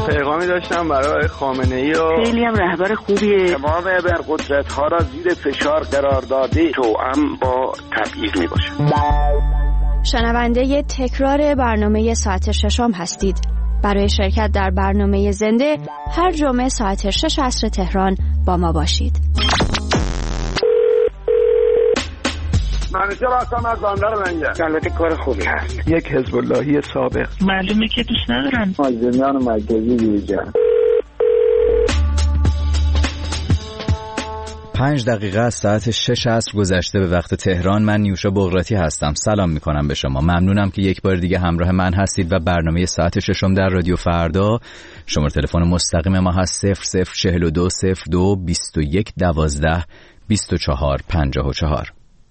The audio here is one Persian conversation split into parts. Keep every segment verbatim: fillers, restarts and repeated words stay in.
پیغامی داشتم برای خامنه‌ای و خیلی هم رهبر خوبیه. تمام ابرقدرت‌ها را زیر فشار قرار داده توأم با تبعیض میباشه. شنونده تکرار برنامه ساعت ششم هستید. برای شرکت در برنامه زنده هر جمعه ساعت شش عصر تهران با ما باشید. منیجر هستم از بندر منگل. البته کار خوبی هست. یک حزب اللهی سابق. معلومه که دوست ندارن. مازندران مرکزی بیرجان. پنج دقیقه از ساعت شش عصر گذشته به وقت تهران. من نیوشا بغراتی هستم. سلام میکنم به شما. ممنونم که یک بار دیگه همراه من هستید و برنامه ساعت ششم در رادیو فردا. شماره تلفن مستقیم ما هست صفر صفر چهل و دو صفر دو بیست و یک دوازده بیست و چهار پنجاه و چهار.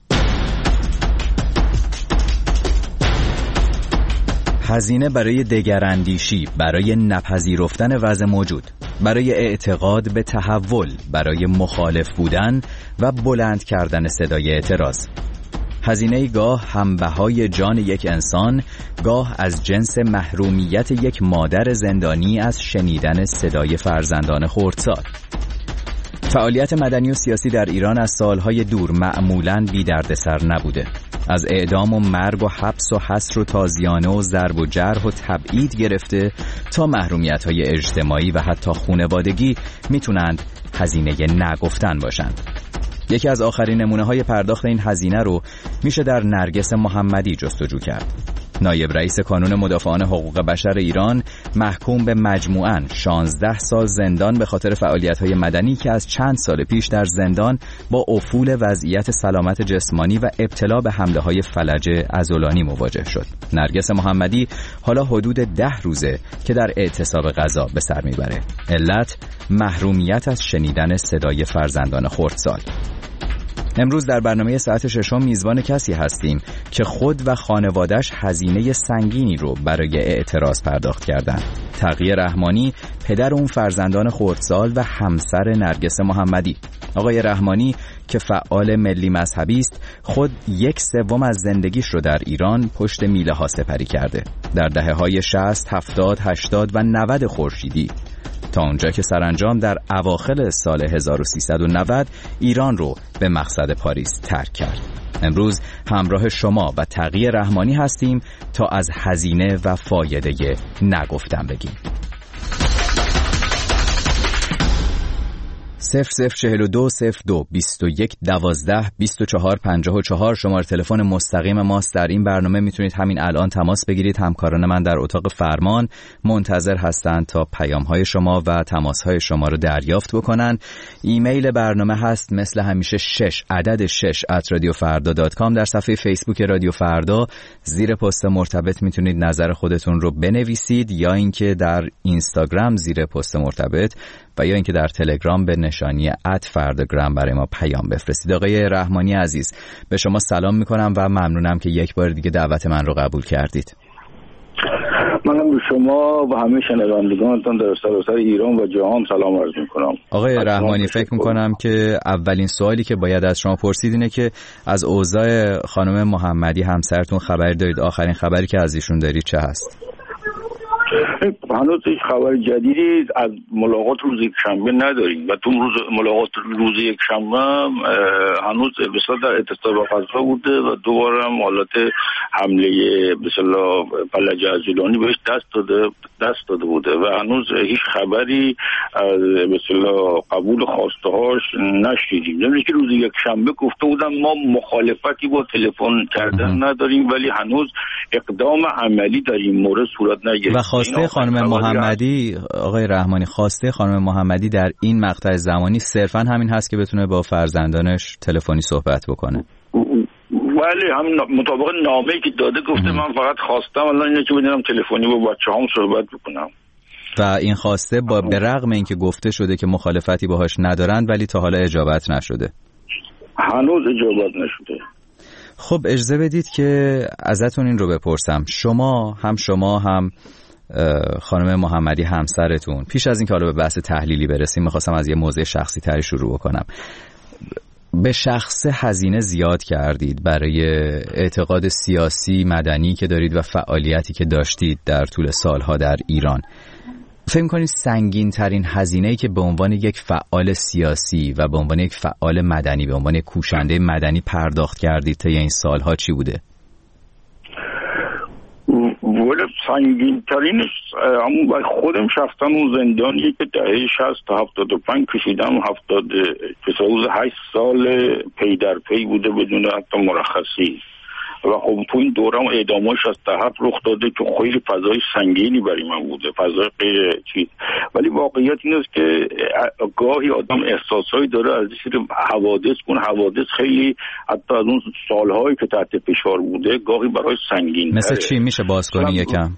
هزینه برای دگراندیشی، برای نپذیرفتن وضع موجود، برای اعتقاد به تحول، برای مخالف بودن و بلند کردن صدای اعتراض. هزینه گاه همبهای جان یک انسان، گاه از جنس محرومیت یک مادر زندانی از شنیدن صدای فرزندان خردسال. فعالیت مدنی و سیاسی در ایران از سالهای دور معمولاً بی دردسر نبوده. از اعدام و مرگ و حبس و حصر و تازیانه و ضرب و جرح و تبعید گرفته تا محرومیت‌های اجتماعی و حتی خانوادگی میتونند هزینه نگفتن باشند. یکی از آخرین نمونه‌های پرداخت این هزینه رو میشه در نرگس محمدی جستجو کرد. نایب رئیس کانون مدافعان حقوق بشر ایران محکوم به مجموعاً شانزده سال زندان به خاطر فعالیت‌های مدنی که از چند سال پیش در زندان با افول وضعیت سلامت جسمانی و ابتلا به حمله‌های فلج عضلانی مواجه شد. نرگس محمدی حالا حدود ده روزه که در اعتصاب غذا به سر میبره. علت محرومیت از شنیدن صدای فرزندان خردسال. امروز در برنامه ساعت ششم میزبان کسی هستیم که خود و خانواده‌اش هزینه سنگینی رو برای اعتراض پرداخت کردند. تقی رحمانی، پدر اون فرزندان خردسال و همسر نرگس محمدی. آقای رحمانی که فعال ملی مذهبی است، خود یک سوم از زندگیش رو در ایران پشت میله ها سپری کرده. در دهه‌های شصت، هفتاد، هشتاد و نود خورشیدی، تا اونجا که سرانجام در اواخر سال هزار و سیصد و نود ایران رو به مقصد پاریس ترک کرد. امروز همراه شما و تقی رحمانی هستیم تا از هزینه و فایده نگفتن بگیم. صفر صفر چهل و دو صفر دو بیست و یک دوازده بیست و چهار پنجاه و چهار شماره تلفن مستقیم ماست. در این برنامه میتونید همین الان تماس بگیرید. همکاران من در اتاق فرمان منتظر هستند تا پیام‌های شما و تماس‌های شما رو دریافت بکنن. ایمیل برنامه هست مثل همیشه شش عدد شش ات رادیو فردا دات کام. در صفحه فیسبوک رادیو فردا زیر پست مرتبط میتونید نظر خودتون رو بنویسید، یا اینکه در اینستاگرام زیر پست مرتبط و یا اینکه در تلگرام به نشانی ات فرداگرام برای ما پیام بفرستید. آقای رحمانی عزیز، به شما سلام میکنم و ممنونم که یک بار دیگه دعوت من رو قبول کردید. منم به شما و همه شنوندگانتون در سراسر ایران و جهان سلام عرض میکنم. آقای رحمانی، فکر میکنم که اولین سوالی که باید از شما پرسید اینه که از اوضاع خانم محمدی همسرتون خبری دارید؟ آخرین خبری که از ایشون دارید چه هست؟ هنوز هیچ خبر جدیدی از ملاقات روز یک شنبه نداریم و تو روز ملاقات روز یک شنبه هنوز به اصطلاح در اعتصاب غذا بوده و دوباره هم حالت حمله به اصطلاح فلج عضلانی بهش دست داده دست داده بوده و هنوز هیچ خبری از به اصطلاح قبول خواسته هاش نشیدیم. نمیشه که روز یک شنبه گفته بودم ما مخالفتی با تلفن کردن نداریم، ولی هنوز اقدام عملی در این مورد صورت نگرفته. خواسته خانم محمدی، آقای رحمانی، خواسته خانم محمدی در این مقطع زمانی صرفا همین هست که بتونه با فرزندانش تلفنی صحبت بکنه؟ بله، هم مطابق نامه‌ای که داده گفته من فقط خواستم الان اینه که بدونم تلفنی با بچه‌هام صحبت بکنم. و این خواسته با به رغم اینکه گفته شده که مخالفتی باهاش ندارند ولی تا حالا اجابت نشده. هنوز اجابت نشده. خب اجازه بدید که ازتون این رو بپرسم. شما هم شما هم خانم محمدی همسرتون، پیش از این که حالا به بحث تحلیلی برسیم میخواستم از یه موضوع شخصی تری شروع بکنم. به شخص هزینه زیاد کردید برای اعتقاد سیاسی مدنی که دارید و فعالیتی که داشتید در طول سالها در ایران. فکر می‌کنید سنگین ترین هزینه‌ای که به عنوان یک فعال سیاسی و به عنوان یک فعال مدنی، به عنوان یک کوشنده مدنی پرداخت کردید تا این سالها چی بوده؟ ولی سنگین ترینش همون خودم شخصا اون زندانیه که دهه شصت تا هفتاد و پنج کشیدم، هفتاد تسعود هشت سال پی در پی بوده بدون حتی مرخصی و خب تو این دورم اعدامای شصت و هفت رخ داده که خیلی فضای سنگینی برای من بوده، فضای غیر چیز. ولی واقعیت این است که گاهی آدم احساسایی داره از این حوادث، اون حوادث خیلی حتی از اون سالهایی که تحت فشار بوده گاهی برای سنگین. مثل چی میشه باز کنی یکم؟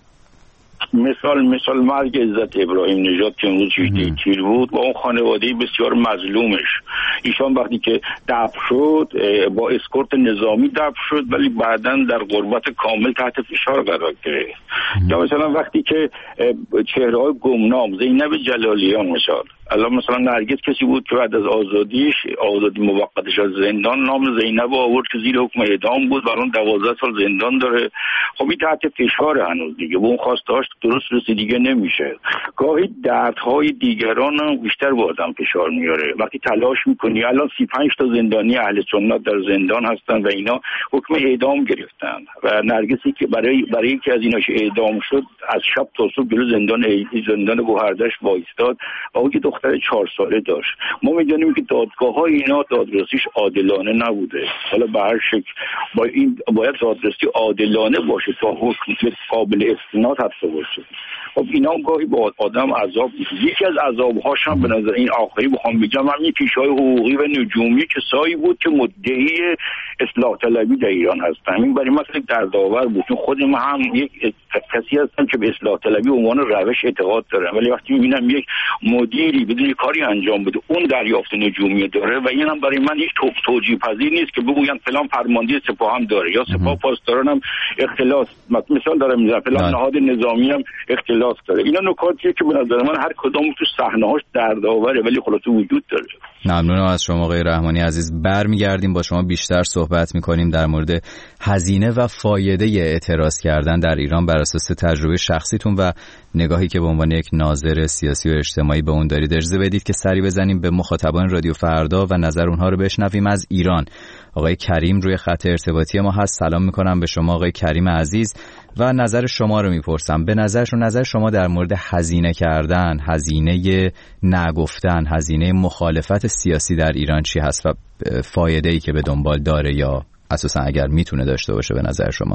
مثال مثال مرگ عزت ابراهیم نژاد که امروز شیشده تیر بود با اون خانواده بسیار مظلومش. ایشان وقتی که دفن شد با اسکورت نظامی دفن شد ولی بعداً در غربت کامل تحت فشار قرار گرفت. یا مثلا وقتی که چهره‌های گمنام زینب جلالیان مثال، الان مثلا نرگس کسی بود که بعد از آزادیش آزادی موقتش از زندان نام زینب آورد که زیر حکم اعدام بود و الان دوازده سال زندان داره. خب این تحت فشار هنوز دیگه به اون خواستهاش درست رسیدگی نمیشه. گاهی دردهای دیگران هم بیشتر به آدم فشار میاره. وقتی تلاش میکنی، الان سی و پنج تا زندانی اهل سنت در زندان هستن و اینا حکم اعدام گرفتن و نرگسی که برای برای اینکه از ایناش اعدام شد از شب تا صبح جلوی زندان زندان گوهردش وایستاد و اون دختر چهار ساله داشت. ما میدونیم که دادگاه‌های اینا دادرسیش عادلانه نبوده. حالا به هر شکل با این باید دادرسی عادلانه باشه تا حکم قابل استناد حتی باشه. خب اینا گاهی با آدم عذاب میده. یکی از عذاب‌هاش هم به نظر این آخری بخوام بگم همین پیش‌های حقوقی و نجومی کسایی بود که مدعی اصلاح طلبی در ایران هستن. این برای من خیلی دردآور بود. چون خود من هم یک کسی هستم که به اصلاح طلبی به عنوان روش اعتقاد دارم، ولی وقتی می‌بینم یک مدیری بدون کاری انجام بده اون دریافت نجومی داره و این هم برای من هیچ توجیه پذیر نیست که بگوین فلان فرمانده سپاه هم داره یا سپاه پاسداران هم اختلاس، مثال دارم میزنم فلان نهاد نظامی هم اختلاس داره. اینا نکاتیه که به نظر من هر کدوم تو صحنه‌هاش دردآوره ولی خلاص وجود داره. ممنونم از شما آقای رحمانی عزیز. برمیگردیم با شما بیشتر صحبت می‌کنیم در مورد هزینه و فایده اعتراض کردن در ایران بر اساس تجربه شخصیتون و نگاهی که به عنوان یک ناظر سیاسی و اجتماعی به اون دارید. اجازه بدید که سری بزنیم به مخاطبان رادیو فردا و نظر اونها رو بشنویم. از ایران آقای کریم روی خط ارتباطی ما هست. سلام میکنم به شما آقای کریم عزیز و نظر شما رو میپرسم. به نظرشون نظر شما در مورد هزینه کردن، هزینه نگفتن، هزینه مخالفت سیاسی در ایران چی هست و فایده‌ای که به دنبال داره یا اساسا اگر میتونه داشته باشه به نظر شما؟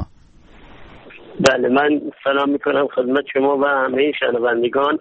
بله، من سلام میکنم خدمت شما و همه شنوندگان.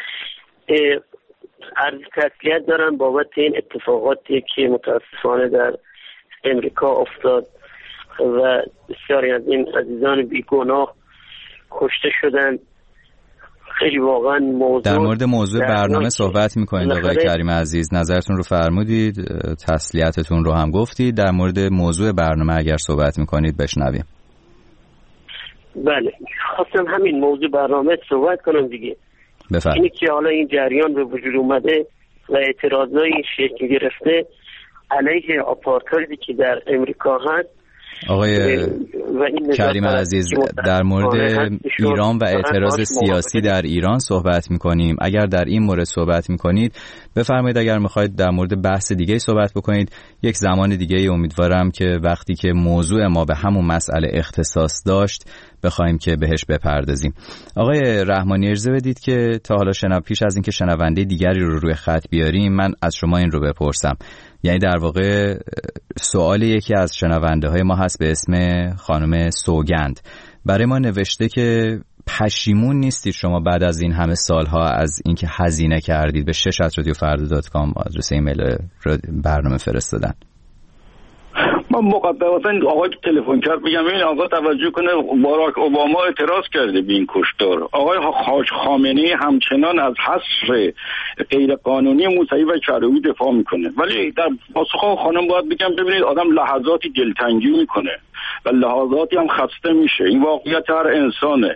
عرض تسلیت دارم بابت این اتفاقاتی که متاسفانه در امریکا افتاد و بسیاری از این عزیزان بیگناه کشته شدن. خیلی واقعا موضوع در مورد موضوع برنامه صحبت میکنید آقای کریم عزیز، نظرتون رو فرمودید، تسلیتتون رو هم گفتید. در مورد موضوع برنامه اگر صحبت میکنید بشنویم. بله، خواستم همین موضوع برنامه صحبت کنم دیگه. بفرمایید. اینی که حالا این جریان به وجود اومده و اعتراضای این شکل گرفته علیه آپارتایدی که در امریکا هست. آقای کریم عزیز، در مورد ایران و اعتراض سیاسی در ایران صحبت میکنیم. اگر در این مورد صحبت میکنید بفرمایید. اگر میخواید در مورد بحث دیگه صحبت بکنید یک زمان دیگه امیدوارم که وقتی که موضوع ما به همون مسئله اختصاص داشت بخوایم که بهش بپردازیم. آقای رحمانی اجازه بدید که تا حالا شنو پیش از اینکه شنونده دیگری رو روی خط بیاریم من از شما این رو بپرسم. یعنی در واقع سوال یکی از شنونده های ما هست به اسم خانم سوگند. برای ما نوشته که پشیمون نیستید شما بعد از این همه سالها از اینکه هزینه کردید به شش ات رادیو فردا دات کام آدرس ایمیل برنامه فرستادن؟ من مقدمتا آقای که تلفن کرد بگم این آقا توجه کنه باراک اوباما اعتراض کرده به این کشتار. آقای حاج خامنه‌ای همچنان از حصر غیر قانونی موسوی و چروی دفاع میکنه. ولی در پاسخ خانم باید بگم ببینید آدم لحظاتی دلتنگی میکنه و لحظاتی هم خسته میشه. این واقعیت هر انسانه. ولی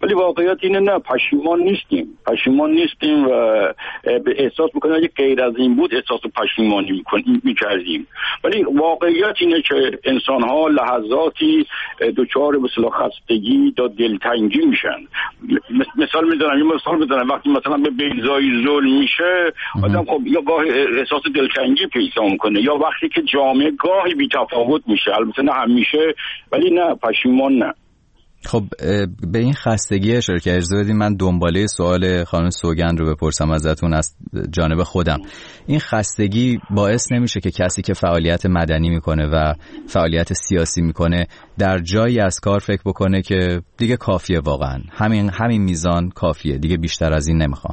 ولی واقعیت اینه نه، پشیمان نیستیم پشیمان نیستیم و به احساس میکنیم اگه غیر از این بود احساس پشیمانی میکنیم میکردیم. ولی واقعیت اینه که انسان ها لحظاتی دچار به اصطلاح خستگی یا دلتنگی میشن. مثال میزنم یه مثال میزنم وقتی مثلا به بیضایی ظلم میشه آدم خب یا گاه احساس دلتنگی پیدا میکنه، یا وقتی که جامعه گاهی بی تفاوت میشه، البته نه همیشه ولی نه پشیمان نه. خب به این خستگی اشاره که اجازه بدید من دنباله سوال خانم سوگند رو بپرسم ازتون از جانب خودم. این خستگی باعث نمیشه که کسی که فعالیت مدنی میکنه و فعالیت سیاسی میکنه در جایی از کار فکر بکنه که دیگه کافیه، واقعا همین همین میزان کافیه، دیگه بیشتر از این نمیخوام؟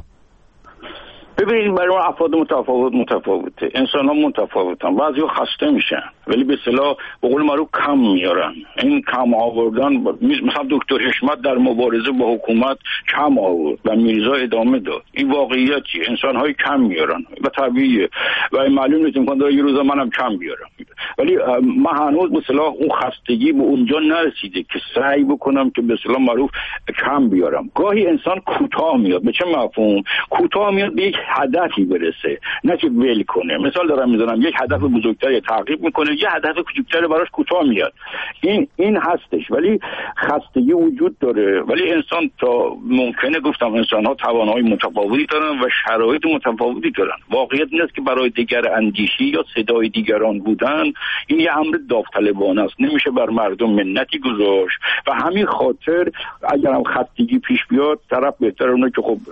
ببینید برای افراد متفاوت متفاوته، انسان ها متفاوتن، بعضی خسته میشن ولی به اصطلاح به قول معروف کم میارن. این کم آوردن مثلا دکتر حشمت در مبارزه با حکومت کم آورد و میرزا ادامه داد، این واقعیتی، انسان های کم میارن و طبیعیه و معلوم نیست امکان داره یه روزا منم کم بیارم، ولی من هنوز به اصطلاح اون خستگی به اونجا نرسیده که سعی بکنم که به اصطلاح معروف کم بیارم. گاهی انسان کوتاه میاد. به چه مفهوم؟ کوتاه میاد به یک هدفی برسه، نه که ول کنه. مثال دارم میزنم، یک هدف بزرگتری تعقیب میکنه، یه هدف کوچکتر براش کوتاه میاد. این این هستش، ولی خستگی وجود داره. ولی انسان تا ممکنه گفتم انسان ها توانایی متفاوتی دارن و شرایط متفاوتی دارن. واقعیت این است که برای دیگر اندیشی یا صدای دیگران بودن این یه امر داوطلبانه است، نمیشه بر مردم منتی گذاشت و همین خاطر اگرم خستگی پیش بیاد طرف بهتره اونه که خب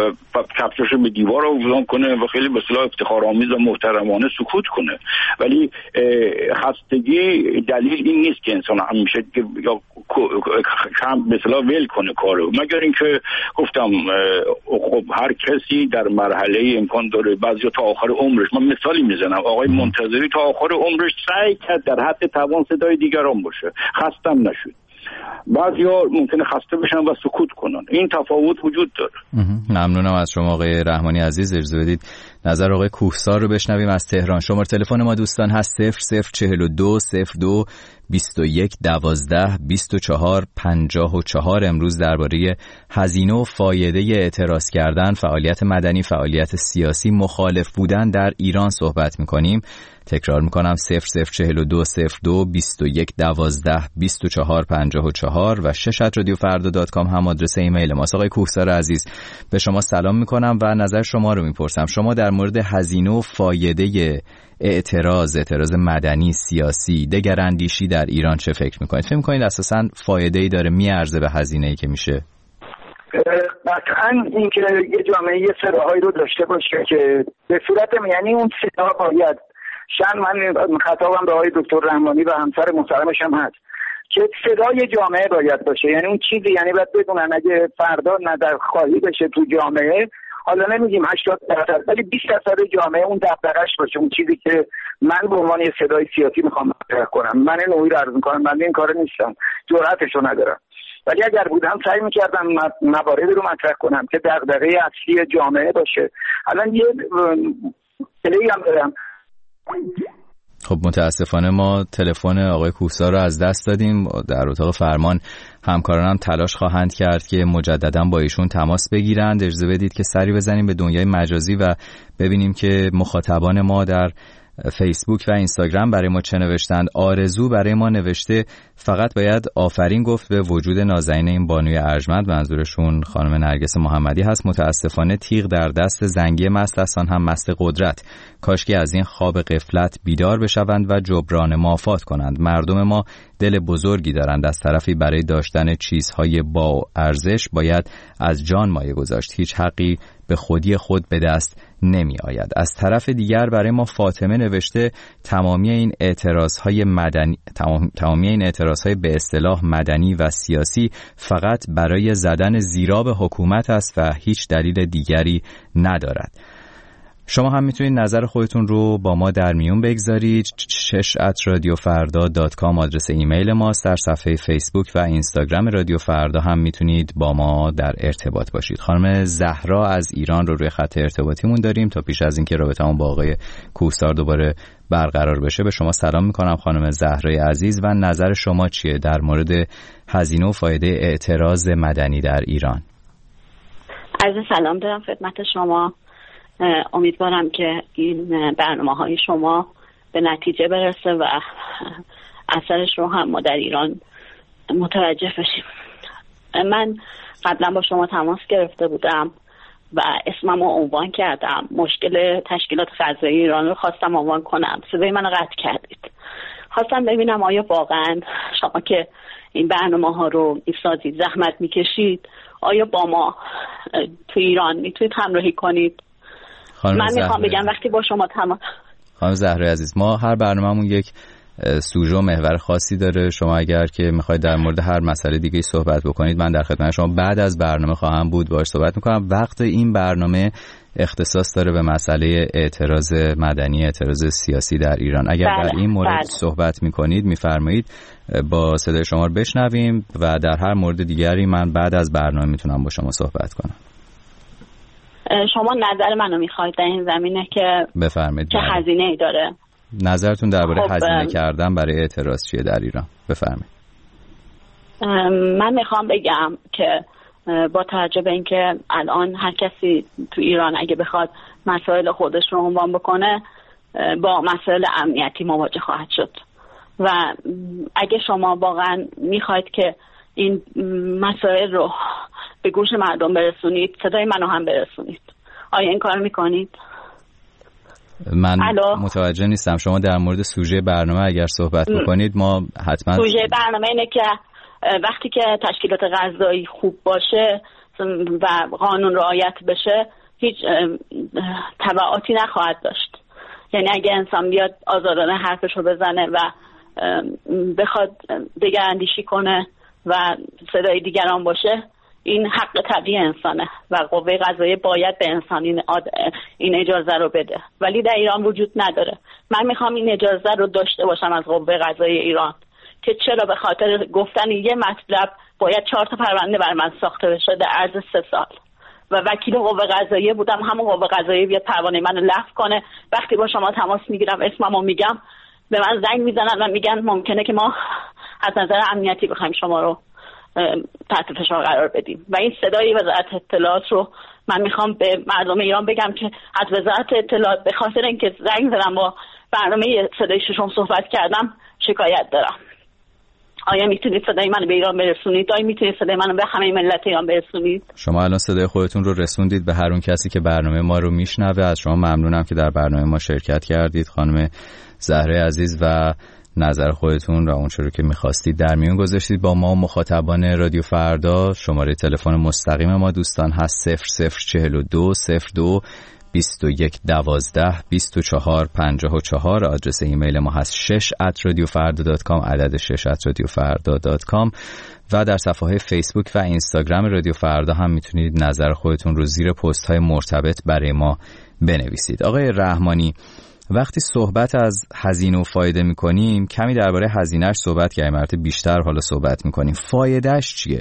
کفشش به دیوار آویزان کنه و خیلی به اصطلاح افتخارآمیز و محترمانه سکوت کنه. ولی خستگی دلیل این نیست که انسان همیشه یا کم به اصطلاح ول کنه کارو، مگر اینکه گفتم خب هر کسی در مرحله امکان داره، بعضیا تا آخر عمرش، من مثالی میزنم آقای منتظری تا آخر عمرش سعی کرد در حد توان صدای دیگران باشه، خستم نشد. بعضیا ممکنه خسته بشن و سکوت کنن. این تفاوت وجود داره. ممنونم از شما آقای رحمانی عزیز. اجازه بدید نظر آقای کوهسار رو بشنویم از تهران. شماره تلفن ما دوستان هست صفر صفر چهل و دو صفر دو بیست و یک دوازده بیست و چهار پنجاه و چهار. امروز درباره هزینه و فایده اعتراض کردن، فعالیت مدنی، فعالیت سیاسی، مخالف بودن در ایران صحبت می‌کنیم. تکرار می‌کنم صفر صفر چهل و دو صفر دو بیست و یک دوازده بیست و چهار پنجاه و چهار و ششت رادیو فردا دات کام هم آدرس ایمیل ماست. آقای کوهسار عزیز به شما سلام می‌کنم و نظر شما رو می‌پرسم. شما در مورد هزینه و فایده اعتراض اعتراض مدنی، سیاسی، دگراندیشی در ایران چه فکر میکنید؟ فکر میکنید اساساً فایده‌ای داره، میارزه به هزینه‌ای که میشه؟ قطعاً این که یه جامعه یه صداهایی رو داشته باشه که به صورت یعنی اون صدا باید شن من خطابم به آقای دکتر رحمانی و همسر محترمش هم هست که صدای جامعه باید باشه، یعنی اون چیزی یعنی باید بدونن اگه فردا ندر خواهی بشه تو جامعه، حالا نمیگیم هشتاد درصد ولی بیست درصد جامعه اون دغدغه‌اش باشه، اون چیزی که من به عنوان یه صدای سیاسی میخوام مطرح کنم. من نوعی رو عرض میکنم، من این کارو نیستم، جرأتشو ندارم، ولی اگر بودم سعی میکردم مواردی رو مطرح کنم که دغدغه اصلی جامعه باشه. الان یه پلی هم دارم. خب متاسفانه ما تلفن آقای کوهسار رو از دست دادیم. در اتاق فرمان همکارانم تلاش خواهند کرد که مجددا با ایشون تماس بگیرند. اجازه بدید که سری بزنیم به دنیای مجازی و ببینیم که مخاطبان ما در فیسبوک و اینستاگرام برای ما چه نوشتند. آرزو برای ما نوشته فقط باید آفرین گفت به وجود نازنین این بانوی ارجمند، منظورشون خانم نرگس محمدی هست. متاسفانه تیغ در دست زنگی مست است، آن هم مست قدرت. کاشکی از این خواب غفلت بیدار بشوند و جبران مافات کنند. مردم ما دل بزرگی دارند، از طرفی برای داشتن چیزهای با ارزش باید از جان مایه گذاشت. هیچ حقی به خودی خود به دست نمی آید. از طرف دیگر برای ما فاطمه نوشته تمامی این اعتراضهای مدنی تمام... تمامی این اعتراضهای به اصطلاح مدنی و سیاسی فقط برای زدن زیرا به حکومت است و هیچ دلیل دیگری ندارد. شما هم میتونید نظر خودتون رو با ما در میون بگذارید. شش ات رادیو فردا دات کام آدرس ایمیل ماست. در صفحه فیسبوک و اینستاگرام رادیو فردا هم میتونید با ما در ارتباط باشید. خانم زهرا از ایران رو روی خط ارتباطیمون داریم. تا پیش از اینکه رابطمون با آقای کوهسار دوباره برقرار بشه به شما سلام میکنم خانم زهرای عزیز و نظر شما چیه در مورد هزینه و فایده اعتراض مدنی در ایران؟ عرض سلام دارم خدمت شما. امیدوارم که این برنامه‌های شما به نتیجه برسه و اثرش رو هم ما در ایران متوجه بشیم. من قبلا با شما تماس گرفته بودم و اسمم رو عنوان کردم. مشکل تشکیلات قضایی ایران رو خواستم عنوان کنم. صدای منو قطع کردید. خواستم ببینم آیا واقعا شما که این برنامه‌ها رو می‌سازید، زحمت می‌کشید، آیا با ما تو ایران میتونید همراهی کنید؟ من میخوام بگم وقتی با شما تماس خانم زهرای عزیز، ما هر برنامه‌مون یک سوژه و محور خاصی داره. شما اگر که میخواید در مورد هر مسئله دیگه صحبت بکنید من در خدمت شما بعد از برنامه خواهم بود، باهاش صحبت میکنم. وقت این برنامه اختصاص داره به مسئله اعتراض مدنی، اعتراض سیاسی در ایران. اگر بله، در این مورد بله. صحبت میکنید میفرمایید با صدای شما رو بشنویم و در هر مورد دیگری من بعد از برنامه میتونم با شما صحبت کنم. شما نظر منو میخواید در این زمینه که بفرمایید چه هزینه ای داره؟ نظرتون درباره خب هزینه کردن برای اعتراض چیه در ایران؟ بفرمایید. من میخوام بگم که با توجه به اینکه الان هر کسی تو ایران اگه بخواد مسائل خودش رو عنوان بکنه با مسائل امنیتی مواجه خواهد شد و اگه شما واقعا میخواید که این مسائل رو به گوش مردم برسونید، صدای منو هم برسونید، آیا این کار میکنید؟ من الو؟ متوجه نیستم. شما در مورد سوژه برنامه اگر صحبت بکنید ما حتما سوژه برنامه اینه که وقتی که تشکیلات قضایی خوب باشه و قانون رعایت بشه هیچ تبعاتی نخواهد داشت. یعنی اگه انسان بیاد آزادانه حرفش رو بزنه و بخواد دگراندیشی کنه و صدای دیگران باشه، این حق طبیعی انسانه و قوه قضاییه باید به انسان این, این اجازه رو بده، ولی در ایران وجود نداره. من میخوام این اجازه رو داشته باشم از قوه قضاییه ایران که چرا به خاطر گفتن یه مطلب باید چهار تا پرونده بر من ساخته بشه در عرض سه سال و وکیل قوه قضاییه بودم، همون قوه قضاییه بیاد پروانه منو لغو کنه. وقتی با شما تماس میگیرم اسممو میگم به من زنگ میزنن و میگن ممکنه که ما از نظر امنیتی بخوایم شما رو تحت فشار قرار بدیم و این صدای وزارت اطلاعات رو من میخوام به مردم ایران بگم که از وزارت اطلاعات به خاطر اینکه زنگ زدم با برنامه صدای ششم صحبت کردم شکایت دارم. آیا میتونید صدای منو به ایران برسونید؟ آیا میتونید صدای منو به همه ملت ایران برسونید؟ شما الان صدای خودتون رو رسوندید به هر اون کسی که برنامه ما رو میشنوه. از شما ممنونم که در برنامه ما شرکت کردید خانم زهره عزیز و نظر خودتون و اون چیزی که می‌خواستید در میون گذاشتید. با ما مخاطبان رادیو فردا شماره تلفن مستقیم ما دوستان هست صفر صفر چهل و دو صفر دو بیست و یک دوازده بیست و چهار پنجاه و چهار. آدرس ایمیل ما هست شش ات رادیو فردا دات کام، عدد شش ات رادیو فردا دات کام و در صفحه فیسبوک و اینستاگرام رادیو فردا هم میتونید نظر خودتون رو زیر پست های مرتبط برای ما بنویسید. آقای رحمانی، وقتی صحبت از هزینه و فایده میکنیم کمی درباره هزینهش صحبت کردیم، البته بیشتر حالا صحبت میکنیم. فایدهش چیه؟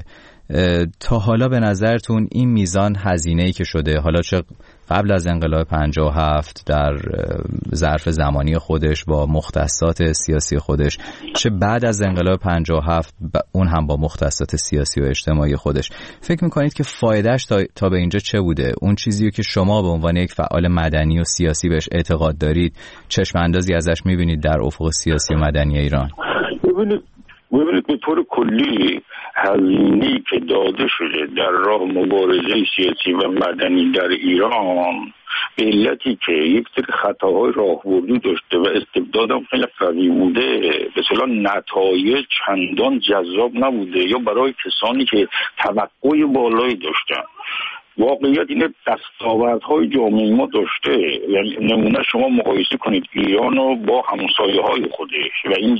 تا حالا به نظرتون این میزان هزینه‌ای که شده، حالا چه قبل از انقلاب پنجاه و هفت در ظرف زمانی خودش با مختصات سیاسی خودش، چه بعد از انقلاب پنجاه و هفت اون هم با مختصات سیاسی و اجتماعی خودش، فکر میکنید که فایدهش تا, تا به اینجا چه بوده؟ اون چیزی که شما به عنوان یک فعال مدنی و سیاسی بهش اعتقاد دارید، چشم اندازی ازش میبینید در افق سیاسی و مدنی ایران؟ ببینید ببینید به طور کلی هزینه‌ای که داده شده در راه مبارزه سیاسی و مدنی در ایران به علتی که یک سری خطاهای راهبردی داشته و استبداد هم خیلی قوی بوده، به اصطلاح نتایج چندان جذاب نبوده یا برای کسانی که توقع بالایی داشتن. واقعیت اینه دستاوردهای جامعه ما داشته. یعنی نمونه شما مقایسه کنید ایران رو با همسایه‌های خودش و این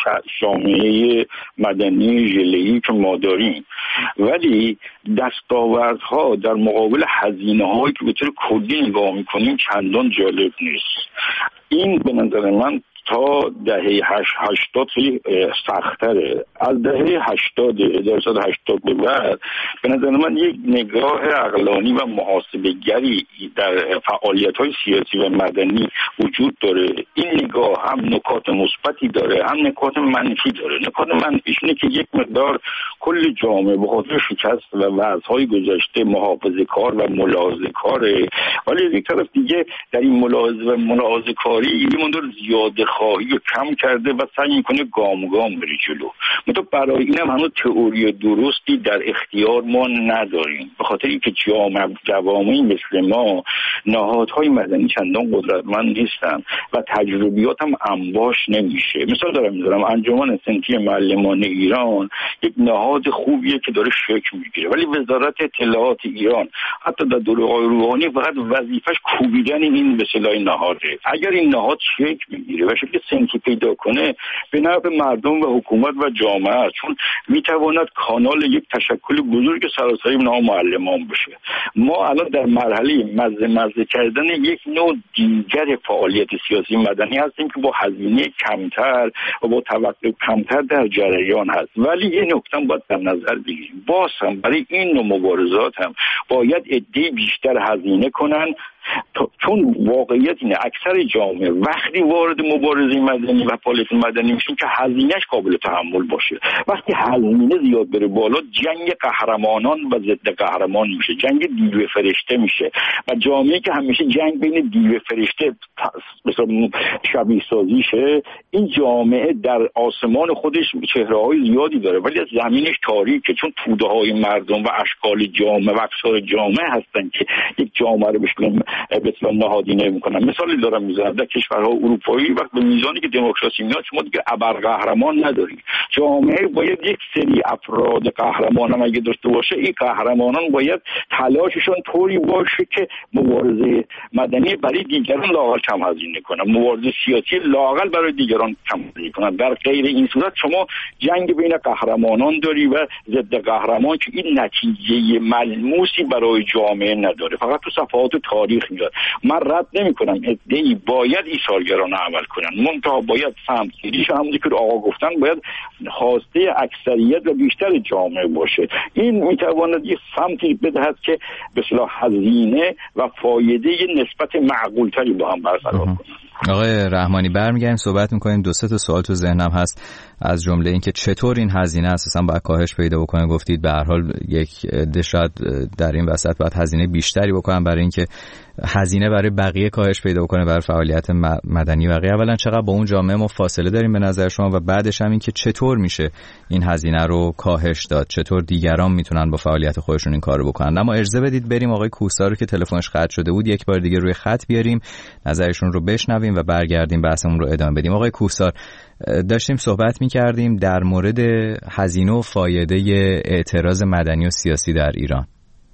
جامعه مدنی ژله‌ای که ما داریم، ولی دستاوردها در مقابل هزینه‌هایی که به طور کلی نگاه می‌کنیم چندان جالب نیست. این به نظر من تا دهه هشتاد خیلی سخت‌تره. از دهه هشتاد هزار و سیصد و هشتاد به بعد به نظر من یک نگاه عقلانی و محاسبه‌گری در فعالیت‌های سیاسی و مدنی وجود داره. این نگاه هم نکات مثبتی داره هم نکات منفی داره. نکات منفیش اینه که یک مقدار کل جامعه به خاطر شکست و وضع‌های گذشته محافظه‌کار و ملاحظه‌کاره، ولی یک طرف دیگه در این ملاحظه و ملاحظه‌کاری این مقدار زیاده خواهی رو کم کرده و سعی میکنه گام گام بره جلو. منتها برای اینم هنوز تئوری درستی در اختیار ما نداریم، به خاطر اینکه جامعه جوامعی مثل ما نهادهای مدنی چندان قدرتمند نیستن و تجربیات هم انباش نمیشه. مثال دارم میذارم، انجمن صنفی معلمان ایران یک نهاد خوبیه که داره شکل میگیره، ولی وزارت اطلاعات ایران حتی در دوره‌های روحانی فقط وظیفش کوبیدن این به اصطلاح نهاده. اگر این نهاد شکل میگیره و شکل سنتی پیدا کنه به نفع مردم و حکومت و جامعه، چون میتواند کانال یک تشکل بزرگ سراسری نام معلمان بشه. ما الان در مرحله مزه مزه کردن یک نوع دیگر فعالیت سیاسی مدنی هستیم که با هزینه کمتر و با توقع کمتر در جریان هست، ولی یه نکته باید در نظر بگیریم، باز هم برای این نوع مبارزات هم باید عده بیشتر هزینه کنن، چون واقعیت اینه اکثر جامعه وقتی وارد مبارزه مدنی و فعالیت مدنی میشن که هزینهش قابل تحمل باشه. وقتی هزینه زیاد بره بالا جنگ قهرمانان و ضد قهرمان میشه، جنگ دیو فرشته میشه و جامعه که همیشه جنگ بین دیو فرشته مثلا شبیه سازی شه، این جامعه در آسمان خودش چهره‌های زیادی داره ولی از زمینش تاریکه، چون توده‌های مردم و اشکال جامعه و اقشار جامعه هستن که یک جامعه رو بشکنن به اصطلاح نهادینه میکنن. مثالی دارم میزنم، در کشورها اروپایی وقت به میزانی که دموکراسی میاد شما دیگه ابر قهرمان نداری. جامعه باید یک سری افراد قهرمان هم اگه داشته باشه، این قهرمانان باید تلاششون طوری باشه که مبارزه مدنی برای دیگران لااقل کم هزینه کنن، مبارزه سیاسی لااقل برای دیگران کم هزینه کنن. در غیر این صورت شما جنگ بین قهرمانان داری و ضد قهرمان که این نتیجه ملموسی برای جامعه نداره، فقط تو صفحات تاریخ میاد. من رد نمی‌کنم ادعی باید ایثارگرانه عمل کنن، منتها باید سمت گیریش همونی که آقا گفتن باید خواسته اکثریت و بیشتر جامعه باشه. این میتواند یه سمتی بدهد که به اصطلاح هزینه و فایده نسبت معقولتری با هم برقرار کنن. آقای رحمانی برمیگردیم صحبت میکنیم. دو سه تا سوال تو ذهنم هست، از جمله این که چطور این هزینه اساسا باید کاهش پیدا بکنه. گفتید به هر حال یک عده شاید در این وسط باید هزینه بیشتری بکنن برای اینکه هزینه برای بقیه کاهش پیدا بکنه، برای فعالیت مدنی بقیه. اولا چقدر با اون جامعه ما فاصله داریم به نظر شما، و بعدش هم این که چطور میشه این هزینه رو کاهش داد، چطور دیگران میتونن با فعالیت خودشون این کارو بکنن. اما اجازه بدید بریم آقای کوهسار رو که تلفنش قطع شده بود یک بار دیگه روی خط بیاریم، نظرشون رو بشنویم و برگردیم بحثمون رو ادامه بدیم. آقای کوهسار، داشتیم صحبت می‌کردیم در مورد هزینه و فایده اعتراض مدنی و سیاسی در ایران.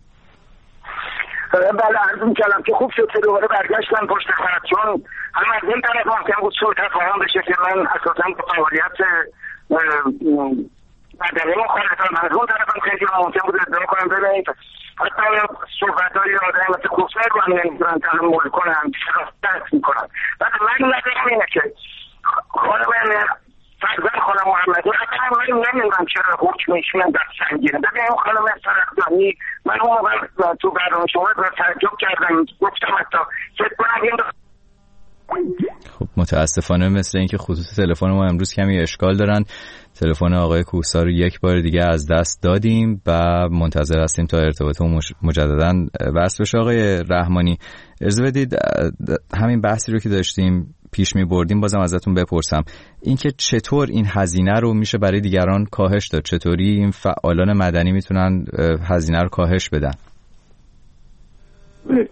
بله عرض می‌کردم که خوب شد که دوباره برگشتن پشت خط، چون هم از این طرف ممکن بود سوء تفاهم بشه که من اساساً با فعالیت مدنی مخالفم، از اون طرف هم خیلی ممکن بود ادعا کنم ببینید حتی صحبت‌های آدم مثل کوفر رو هم نمی‌تونن تحمل کنن، درک می‌کنن. بعد من نظرم اینه که خانم فرزن خانم محمدی حتی من نمیدونم چرا حکم ایشون در سنگینه. ببین اون خانم فرزانی من اون موقع تو برنامه شما رو تعجب کردم، گفتم حتی فکر کنم این خب متاسفانه مثل اینکه خصوص تلفن ما امروز کمی اشکال دارن. تلفن آقای کوهسار رو یک بار دیگه از دست دادیم و منتظر هستیم تا ارتباطمون مجددا وصل بشه. آقای رحمانی، اجازه بدید همین بحثی رو که داشتیم پیش می بردیم بازم ازتون بپرسم، اینکه چطور این هزینه رو میشه برای دیگران کاهش داد، چطوری این فعالان مدنی میتونن هزینه رو کاهش بدن؟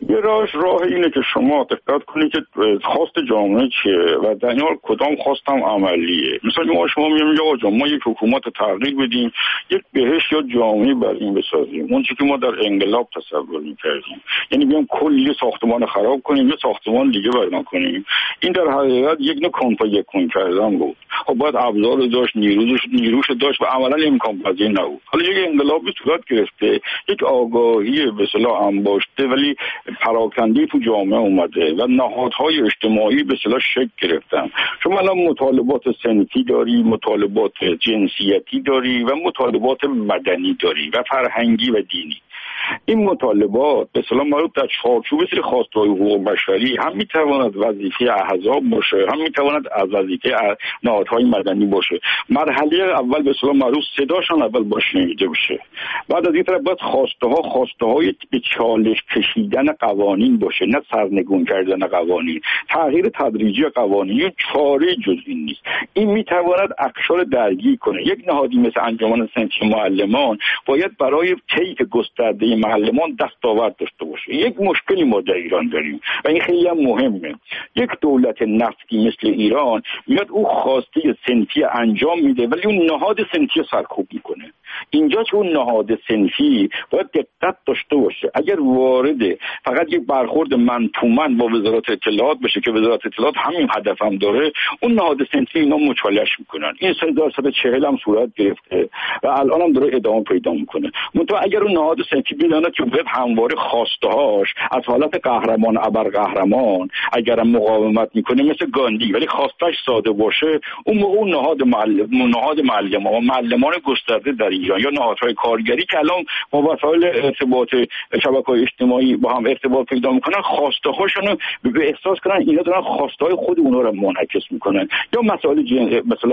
یه راهش راه اینه که شما دقت کنید که خواست جامعه چیه و در این حال کدام خواستم عملیه. مثلا ما شما میگیم یا آقا ما یک حکومت تغییر بدیم، یک بهشت یا جامعه بر این بسازیم، اون چیزی که ما در انقلاب تصور می‌کردیم، یعنی بیام کلی ساختمان خراب کنیم یه ساختمان دیگه بنا کنیم. این در حقیقت یک نوع کمپا یکون کردن بود. خب باید ابزار داشت، نیروش نیروش داشت و عملاً امکان پذیر نبود. حالا یک انقلابی صورت گرفته، یک آگاهی به اصطلاح انباشته ولی پراکنده تو جامعه اومده و نهادهای اجتماعی به اصطلاح شکل گرفتن. شما الان مطالبات صنفی داری، مطالبات جنسیتی داری و مطالبات مدنی داری و فرهنگی و دینی. این مطالبات به اصطلاح مربوط در چارچوب سری خواسته‌های حقوق بشری هم میتواند وظیفه احزاب باشه، هم میتواند از وظیفه نهادهای مدنی باشه. مرحله اول به اصطلاح معروف صداشان اول باشه شنیده بشه. بعد از این طرف باید خواسته ها خواسته های به چالش کشیدن قوانین باشه، نه سرنگون کردن قوانین. تغییر تدریجی قوانین چاره جز این نیست. این میتواند اقشار درگیر کنه. یک نهادی مثل انجمن صنفی معلمان باید برای طیف گسترده معلمان دستاورد داشته باشه. یک مشکلی ما در ایران داریم و این خیلی هم مهمه. یک دولت نفتی مثل ایران میاد او خواسته صنفی انجام میده ولی اون نهاد صنفی سرکوب میکنه. اینجا که اون نهاد صنفی باید دقت داشته باشه. اگر وارد فقط یک برخورد من تو من با وزارت اطلاعات بشه که وزارت اطلاعات همین هدف هم داره، اون نهاد صنفی اینا مچالش میکنن. این سال هزار و سیصد و چهل هم صورت گرفته و الان هم داره ادامه پیدا میکنه. منتها اگر اون نهاد صنفی بداند که باید همواره خواسته‌هاش از حالت قهرمان ابر قهرمان اگر مقاومت میکنه مثل گاندی ولی خواستش ساده باشه، اون موقع اون نهاد معلم نهاد معلمان و معلمان گسترده در ایران یا نهادهای کارگری که الان با وسایل ارتباط شبکه‌های اجتماعی با هم ارتباط پیدا میکنن، خواسته هاشونو به احساس کنن اینا دارن خواسته های خود اونها رو منعکس میکنن. یا مسائل جن... مثلا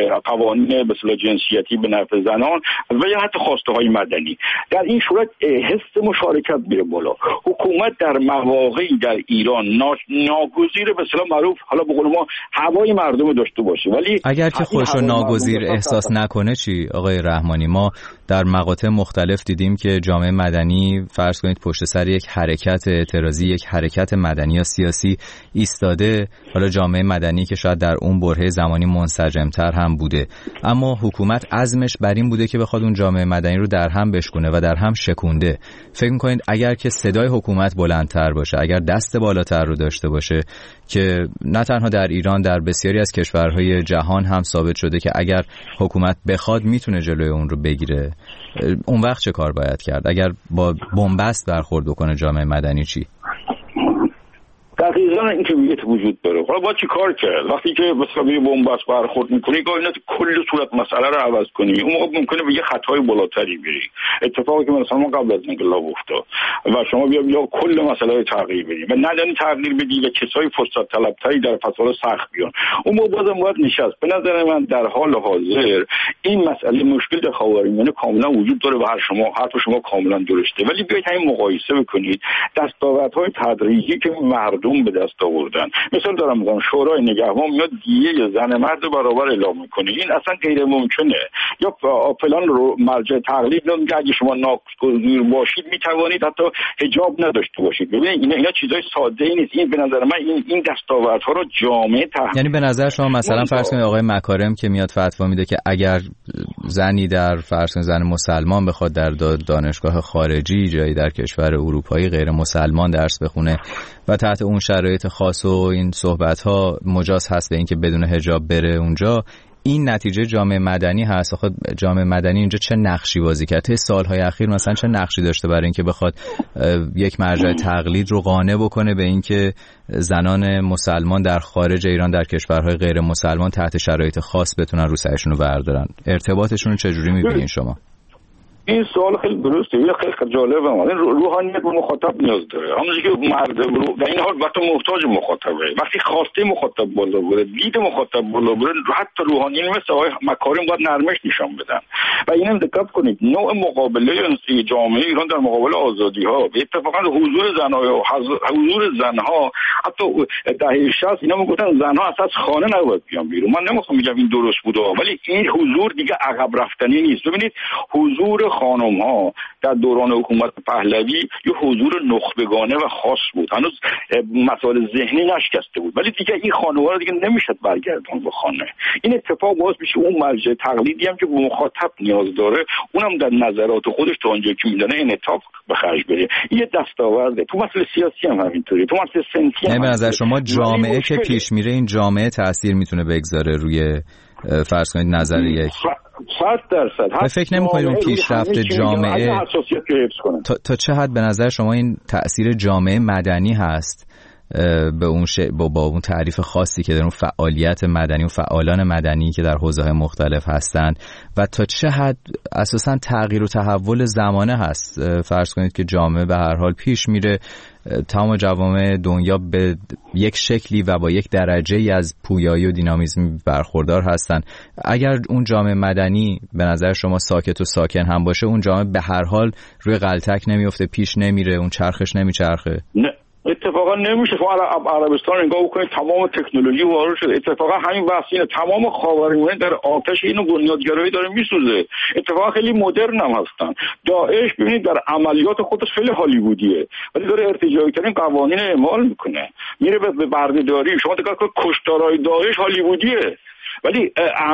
قوانین مثلا جنسیتی به نفع زنان و یا حتی خواسته های مدنی. در این صورت حس مشارکت میره بالا. حکومت در مواقعی در ایران ناگزیر به اصطلاح معروف حالا به قول ما هوای مردم داشته باشه، ولی اگر که خودشو ناگزیر احساس نکنه چی آقای رحمانی؟ ما در مقاطع مختلف دیدیم که جامعه مدنی فرض کنید پشت سر یک حرکت اعتراضی، یک حرکت مدنی یا سیاسی ایستاده، حالا جامعه مدنی که شاید در اون برهه زمانی منسجم‌تر هم بوده، اما حکومت عزمش بر این بوده که بخواد اون جامعه مدنی رو در هم بشکونه و در هم شکونده. فکر می‌کنید اگر که صدای حکومت بلندتر باشه، اگر دست بالاتر رو داشته باشه که نه تنها در ایران، در بسیاری از کشورهای جهان هم ثابت شده که اگر حکومت بخواد میتونه جلوی اون رو بگیره، اون وقت چه کار باید کرد؟ اگر با بنبست برخورد بکنه جامعه مدنی چی؟ دقیقاً این کمیت وجود داره. حالا با چی کار کرد؟ وقتی که مثلا به بنبست برخورد می‌کنی گاهی اینا کل صورت مسئله رو عوض کنی، اون موقع ممکنه به یه خطای بالاتری بری. اتفاقی که مثلا قبل از انقلاب افتاد و شما بیا بیا کل مسئله رو تغییر بدی و ندانی تغییر بدی و کسای فرصت طلبتری در فصل سخت بیان، اون موقع بازم باید نشست. به نظر من در حال حاضر این مسئله مشکل در خاورمیانه کاملا وجود داره و هر شما حرف شما کاملا درسته، ولی بیاید همین مقایسه بکنید دستاوردهای تدریجی که مردم به دست آوردن. مثلا دارم میگم شورای نگهبان میاد دیه زن مرد برابر اعلام میکنه، این اصلا غیر ممکنه. یا فلان رو مرجع تقلید میگه اگه شما ناگزیر باشید میتوانید حتی حجاب نداشته باشید. ببینید اینا اینا چیزای ساده ای نیست. این به نظر من این این دستاوردها رو جامعه تحمل، یعنی به نظر شما مثلا فرض کنید آقای مکارم که میاد فتوا میده که اگر زنی در فرض کنید زن مسلمان بخواد در دانشگاه خارجی جایی در کشور اروپایی غیر مسلمان درس بخونه و تحت اون شرایط خاص و این صحبت‌ها مجاز هست به اینکه بدون حجاب بره اونجا، این نتیجه جامعه مدنی هست. خود جامعه مدنی اینجا چه نقشی بازی کرده سالهای اخیر؟ مثلا چه نقشی داشته برای اینکه بخواد یک مرجع تقلید رو قانع بکنه به اینکه زنان مسلمان در خارج ایران در کشورهای غیر مسلمان تحت شرایط خاص بتونن رو سرشون رو بردارن؟ ارتباطشون رو چجوری می‌بینین شما؟ این سوال خیلی درسته، این خیلی جالبه. این روحانیت به مخاطب نیاز داره. همونجوری که مردم رو در این حال وقتی محتاج مخاطبه، وقتی خواسته مخاطب بالا بره، دید مخاطب بالا بره، حتی روحانیین مثل آقای مکارم باید نرمش نشان بدن. و اینم دقت کنید نوع مقابله جامعه ایران در مقابل آزادی‌ها و اتفاقا حضور زن‌ها و حضور زن‌ها حتی دهه شصت اینا میگفتن زنها اصلا از خانه نباید بیان بیرون. من نمیخوام بگم این درست بوده، ولی این حضور دیگه عقب رفتنی نیست. ببینید حضور خانم ها در دوران حکومت پهلوی یه حضور نخبگانه و خاص بود، هنوز مسائل ذهنی نشکسته بود، ولی دیگه این خانوار رو دیگه نمیشد برگردون به خانه. این اتفاق باعث میشه اون مرجع تقلیدی هم که به مخاطب نیاز داره اونم در نظرات خودش تا اونجایی که میدونه انعطاف به خرج بده. این یه دستاورده. تو مسئله سیاسی هم همینطوری، تو مسئله سنتی هم. نه به نظر شما جامعه که پیش میره این جامعه تاثیر میتونه بگذاره روی فرض کنید نظر یک صد درصد؟ فکر نمی‌کنید اون پیشرفت جامعه تا, تا چه حد به نظر شما این تأثیر جامعه مدنی هست به اون ش... با, با اون تعریف خاصی که در اون فعالیت مدنی و فعالان مدنی که در حوزه‌های مختلف هستند و تا چه حد اساساً تغییر و تحول زمانه هست؟ فرض کنید که جامعه به هر حال پیش میره، تمام جوامع دنیا به یک شکلی و با یک درجه‌ای از پویایی و دینامیسم برخوردار هستند. اگر اون جامعه مدنی به نظر شما ساکت و ساکن هم باشه، اون جامعه به هر حال روی غلطک نمیفته، پیش نمیره، اون چرخش نمیچرخه. نه اتفاقا نمیشه. شما عربستان نگاه بکنید تمام تکنولوژی وارد شده. اتفاقا همین بحث اینه، تمام خاورمیانه در آتش اینو بنیادگرایی داره میسوزه. اتفاقا خیلی مدرن هم هستن. داعش ببینید در عملیات خودش خیلی هالیوودیه، ولی داره ارتجاعی ترین قوانین اعمال میکنه، میره به بردهداری. شما دقت کنید کشتارهای داعش هالیوودیه، ولی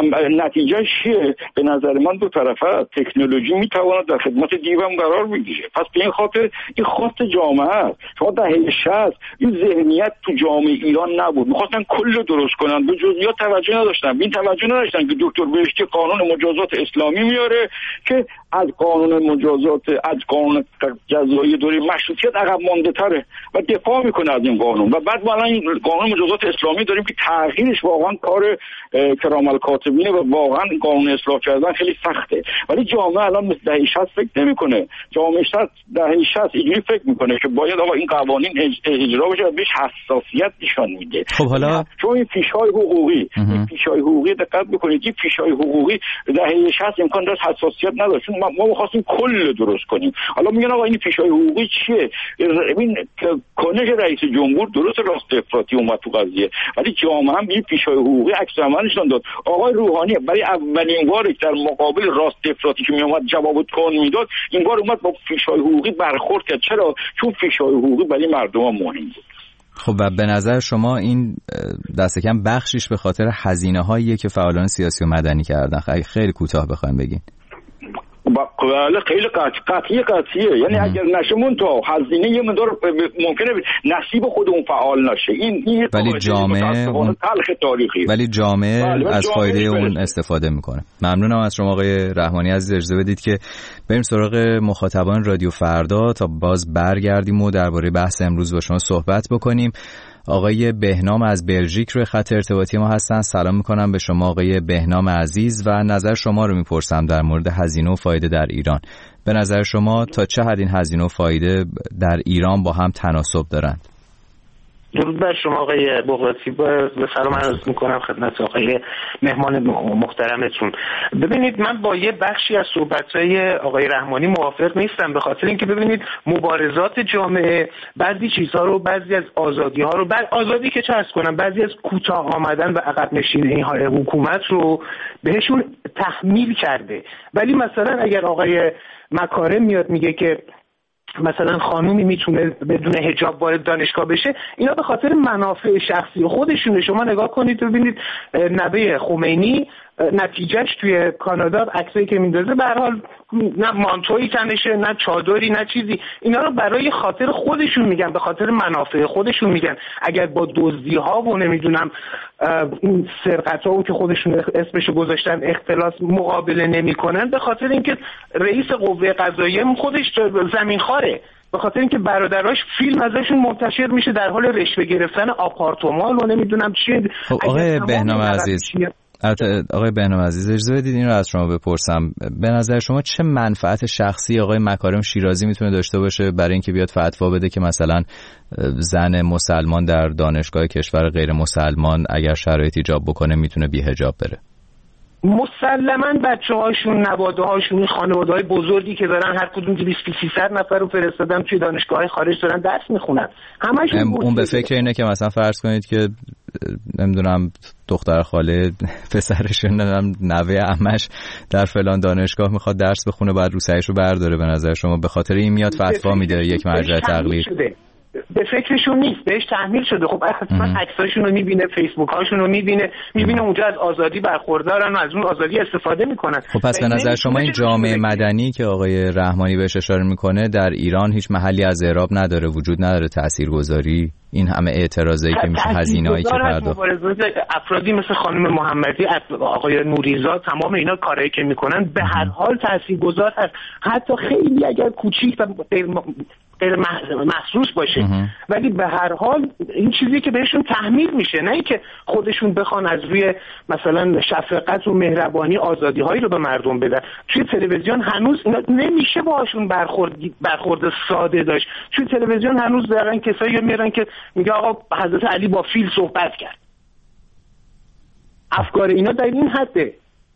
نتیجه چیه؟ به نظر من دو طرفه تکنولوژی میتواند در خدمت دیوم قرار بگیره. پس به این خاطر این خواست جامعه. شما دهه شصت این ذهنیت تو جامعه ایران نبود، میخواستن کل درست کنن، به جزئیات توجه نداشتن. این توجه نداشتن که دکتر بهشتی قانون مجازات اسلامی میاره که از قانون مجازات از قانون جزایی دوره مشروطیت عقب مانده تره و دفاع میکنه از این قانون. و بعد ما الان قانون مجازات اسلامی داریم که تغییرش واقعا کار کرام الکاتبینه و واقعا قانون اصلاح کردن خیلی سخته. ولی جامعه الان مثل دهه شصت فکر نمیکنه. جامعه شصت دهه شصت اینجوری فکر میکنه که باید آقا این قوانین اجرا بشه و بهش حساسیت نشان میده. خب حالا چون این فیش‌های حقوقی این فیش‌های حقوقی دقت بکنید، این فیش‌های حقوقی دهه شصت امکان داشت حساسیت نداشت. ما ما می‌خواستیم کل درست کنیم. حالا میگن آقا این فیش‌های حقوقی چیه؟ ببین کنش رئیس جمهور درست راست افراطی اومد تو قضیه، ولی جامعه هم این فیش‌های حقوقی عکس عملش داد. آقای روحانی برای اولین بار در مقابل راست افراطی که میومد جواب کن میداد، این بار اومد با فیش‌های حقوقی برخورد کرد. چرا؟ چون فیش‌های حقوقی برای مردم مهم بود. خب و به نظر شما این دست کم بخشیش به خاطر هزینه‌هایی که فعالان سیاسی و مدنی کردن؟ خیلی کوتاه بخوایم بگین. بله خیلی قطعی قطعی قطعیه. یعنی اگر نشمون تا هزینه یه مقدار ممکنه نصیب خود اون فعال نشه. این این ولی جامعه اون... تلخ تاریخی ولی جامعه بله از جامعه فایده اون برسه. استفاده میکنه. ممنونم از شما آقای رحمانی عزیز. اجازه بدید که بریم سراغ مخاطبان رادیو فردا تا باز برگردیم و درباره بحث امروز با شما صحبت بکنیم. آقای بهنام از بلژیک روی خط ارتباطی ما هستن. سلام میکنم به شما آقای بهنام عزیز و نظر شما رو میپرسم در مورد هزینه و فایده در ایران. به نظر شما تا چه حد این هزینه و فایده در ایران با هم تناسب دارند؟ درود بر شما آقای بغراتی، به سلام عرض میکنم خدمت آقای مهمان محترمتون. ببینید من با یه بخشی از صحبت‌های آقای رحمانی موافق نیستم، به خاطر اینکه ببینید مبارزات جامعه بعضی چیزها رو، بعضی از آزادی‌ها رو، بعد آزادی که چه عرض کنم، بعضی از کوتاه آمدن و عقب نشینی های حکومت رو بهشون تحمیل کرده. ولی مثلا اگر آقای مکارم میاد میگه که مثلا خانومی میتونه بدون حجاب وارد دانشگاه بشه، اینا به خاطر منافع شخصی خودشونه. شما نگاه کنید ببینید نوه خمینی نتیجهش توی کانادا عکسایی که میندازه به هر حال نه مانتویی تنشه نه چادری نه چیزی، اینا رو برای خاطر خودشون میگن، به خاطر منافع خودشون میگن. اگر با دزدی ها و نمیدونم این سرقت ها که خودشون اسمشو گذاشتن اختلاس مقابله نمیکنن، به خاطر اینکه رئیس قوه قضاییه خودش زمین خاره، به خاطر اینکه برادراش فیلم ازشون منتشر میشه در حال رشوه گرفتن آپارتمان و نمیدونم چیه. خب آقای بهنام عزیز، آقای بهنام عزیز اجازه بدید این رو از شما بپرسم. به نظر شما چه منفعت شخصی آقای مکارم شیرازی میتونه داشته باشه برای اینکه بیاد فتوا بده که مثلا زن مسلمان در دانشگاه کشور غیر مسلمان اگر شرایط ایجاب بکنه میتونه بی حجاب بره؟ مسلماً بچه‌هاشون، نواده‌هاشون، خانواده‌های بزرگی که دارن هر کدوم دویست سیصد نفر رو فرستادن توی دانشگاه‌های خارج دارن درس میخونن. همشون اون به فکر اینه که مثلا فرض کنید که نمیدونم دختر خاله پسرش نمیدونم نوه عمش در فلان دانشگاه میخواد درس بخونه، بعد روسیه‌اش رو برداره. به نظر شما به خاطر این میاد فتوا میده یک مرجع تقلید؟ به فکرشون نیست، بهش تحمیل شده. خب حتما عکساشون رو میبینه، فیسبوک هاشون رو میبینه، میبینه اونجا از آزادی برخوردارن و از اون آزادی استفاده میکنن. خب پس به نظر شما این جامعه مدنی که آقای رحمانی بهش اشاره میکنه در ایران هیچ محلی از اعراب نداره، وجود نداره، تاثیرگذاری، این همه اعتراضایی که میشه، هزینه‌ای که پرداخت، افرادی مثل خانم محمدی، آقای نوریزاد، تمام اینا کارایی که میکنن به هر حال تاثیرگذار هست، حتی خیلی اگر کوچیک و غیر محسوس باشه. ولی به هر حال این چیزی که بهشون تحمیل میشه، نه اینکه خودشون بخوان از روی مثلا شفقت و مهربانی آزادی هایی رو به مردم بدن. توی تلویزیون هنوز اینا نمیشه باهاشون برخورد برخورد ساده داشت. توی تلویزیون هنوز دارن کسایی میارن که میگه آقا حضرت علی با فیل صحبت کرد. افکار اینا در این حده.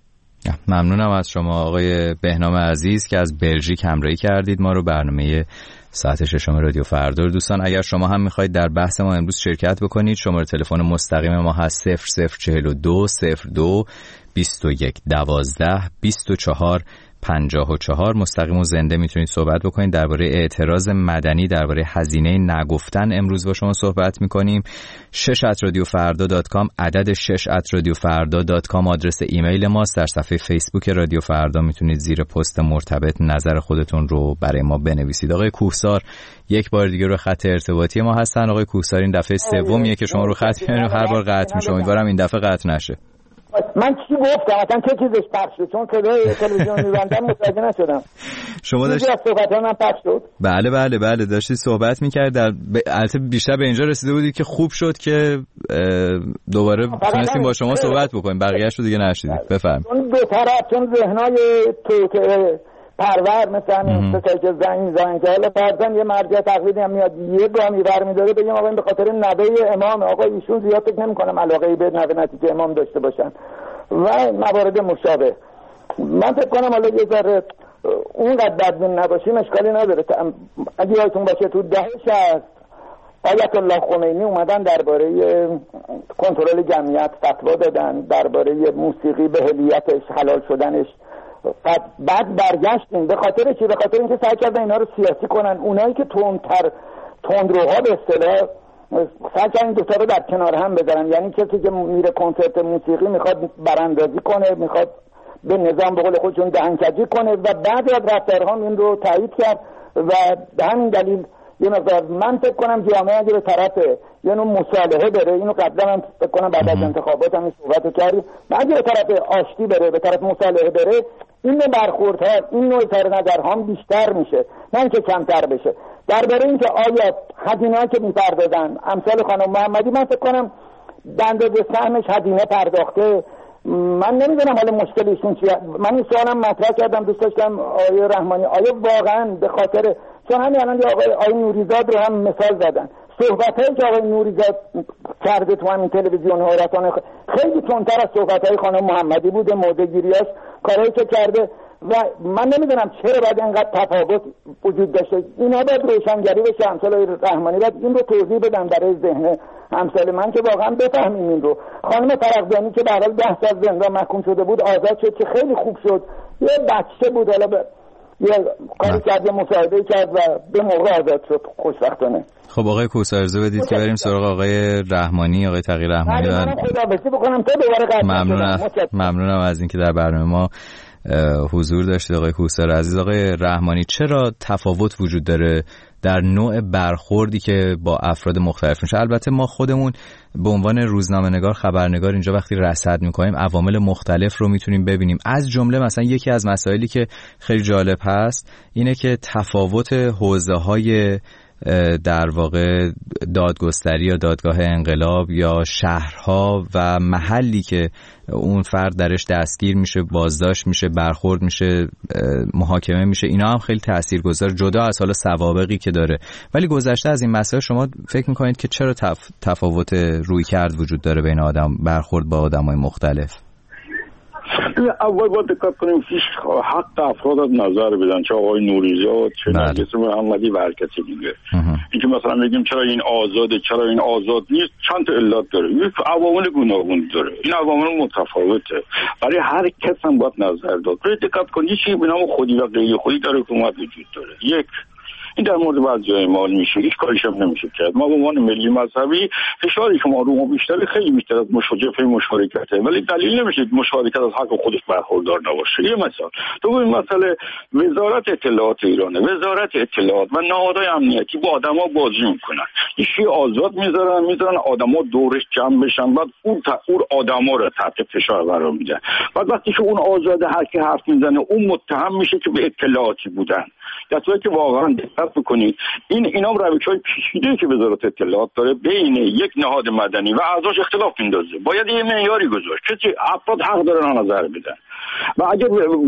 ممنونم از شما آقای بهنام عزیز که از بلژیک همراهی کردید ما رو. برنامه ساعت ششم رادیو فردا. دوستان اگر شما هم میخواید در بحث ما امروز شرکت بکنید، شماره تلفن مستقیم ما هست صفر صفر چهل و دو صفر دو بیست و یک دوازده بیست و چهار پنجاه و چهار. مستقیم و زنده میتونید صحبت بکنید درباره اعتراض مدنی، درباره هزینه نگفتن. امروز با شما صحبت میکنیم. شش ات رادیو فردا دات کام، عدد شش ات رادیو فردا دات کام آدرس ایمیل ماست. در صفحه فیسبوک رادیو فردا میتونید زیر پست مرتبط نظر خودتون رو برای ما بنویسید. آقای کوهسار یک بار دیگه رو خط ارتباطی ما هستن. آقای کوهسار این دفعه سومیه که شما رو خط می‌کنید، هر بار قطع میشه. امیدوارم این دفعه قطع نشه. من چی گفتم اصلا چه چیزش پخش شد؟ چون صدای تلویزیون می‌بندم متوجه نشدم. شما داشت صحبت من پخش شد؟ بله بله بله داشتید صحبت می‌کرد. در البته بیشتر به اینجا رسیده بودید که خوب شد که دوباره تونستیم با شما صحبت بکنیم، بقیه‌اش رو دیگه نشدید. بفرمایید. اون دو طرف چون ذهنای تو پرور مثلا کسایی که زنگ زنگ که حالا بعضن یه مرجع تقلیدی هم میاد یه گامی برمی‌داره بگیم آقا این به خاطر نوه امام، آقا ایشون زیاد فکر نمی‌کنم علاقه‌ای به نوه نتیجه امام داشته باشن و موارد مشابه. من فکر کنم حالا یه ذره اونقدر بدبین نباشیم اشکالی نداره. اگه یادتون باشه تو دهه شصت آیت الله خمینی اومدن درباره کنترل جمعیت فتوا دادن، درباره موسیقی به هلیتش حلال شدنش. بعد برگشتیم به خاطر چی؟ به خاطر اینکه سعی کردن اینا رو سیاسی کنن. اونایی که تندتر تندروها به اصطلاح سعی کردن دو تا رو در کنار هم بذارن. یعنی کسی که میره کنسرت موسیقی میخواد براندازی کنه، میخواد به نظام به قول خودشون دهنکجی کنه و بعد از رفتارها این رو تایید کرد و به همین دلیل یه مقدار من فکر کنم جامعه اگه به طرف یه نوع مصالحه بره، اینو قبلا هم فکر کنم بعد از انتخابات هم صحبت کردیم، اگه به طرف آشتی بره، به طرف مصالحه بره، این نوع برخوردها، این نوع اظهار نظرها هم بیشتر میشه نه اینکه کمتر بشه. درباره اینکه آیا هزینه‌ای که می‌پردازن امثال خانم محمدی، من فکر کنم به اندازه سهمش هزینه پرداخته. من نمیدونم حالا مشکلشون چیه. من این سوالم مطرح کردم، دوست داشتم آقای رحمانی آیا واقعا به خاطر چون همین الان آقای آقای نوریزاد رو هم مثال زدن، صحبتایی که آقای نوریزاد کرده تو همین تلویزیون حیرتانه خیلی تندتر از صحبتای خانم محمدی بوده، موضع‌گیریاش کارهایی که کرده و من نمیدونم چرا باید اینقدر تفاوت وجود داشته. اینا باید روشنگری بشه، امثال رحمانی باید این رو توضیح بدن برای ذهن امثال من که واقعا بفهمیم این رو. خانم فرغزانی که به هر حال ده سال زندان محکوم شده بود آزاد شد که خیلی خوب شد، یه بچه بود حالا ب... یه کاری کرد، یه مصاحبه کرد و به موقع آزاد شد خوشبختانه. خب آقای کوثر اجازه بدید که بریم سراغ آقای رحمانی، آقای تقی رحمانی. من خداحافظی بکنم تا دوباره قطع ممنونم ممنونم از اینکه در برنامه ما حضور داشتید آقای کوثر عزیز. آقای رحمانی، چرا تفاوت وجود داره در نوع برخوردی که با افراد مختلف میشه؟ البته ما خودمون به عنوان روزنامه‌نگار، خبرنگار اینجا وقتی رصد میکنیم عوامل مختلف رو میتونیم ببینیم. از جمله مثلا یکی از مسائلی که خیلی جالب هست اینه که تفاوت حوزه‌های در واقع دادگستری یا دادگاه انقلاب یا شهرها و محلی که اون فرد درش دستگیر میشه، بازداشت میشه، برخورد میشه، محاکمه میشه، اینا هم خیلی تاثیرگذار، جدا از حالا سوابقی که داره. ولی گذشته از این مسائل شما فکر میکنید که چرا تف... تفاوت رویکرد وجود داره بین آدم، برخورد با آدمای مختلف؟ اول باید دقت کنیم که حق افراد از نظر بدن، چه آقای نوریزاد چه نرگس محمدی و هر کسی دیگه. اینکه مثلا بگیم چرا این آزاده چرا این آزاد نیست، چند تا علت داره، یک عوامل گوناگون داره، این عوامل متفاوته، برای هر کس هم باید نظر داد. برای دقت کنید چیزی به نام خودی و غیر خودی در حکومت وجود داره. یک این در مورد بعضی مال میشه، هیچ کاریش هم نمیشه کرد. ما به عنوان ملی مذهبی فشاری که ما رو ما بیشتر خیلی بیشتر از مشارکت مشارکته، ولی دلیل نمیشه مشارکت از حق خودش برخوردار نباشه. یه مثال تو این مسئله وزارت اطلاعات ایرانه، وزارت اطلاعات و نهادهای امنیتی با آدما بازی میکنن، یکی آزاد میذارن میذارن آدما دورش جمع بشن، بعد اون تا اون آدما رو تحت فشار قرار میدن. بعد وقتی که اون آزاد هر کی حرف میزنه اون متهم میشه که به اطلاعاتی بودن، در صورتی که واقعا بکنید این اینا روش‌های پیچیده‌ای که وزارت اطلاعات داره بین یک نهاد مدنی و اعضاش اختلاف میندازه. باید یه معیاری گذاشت که افراد حق دارن نظر بدن و اگه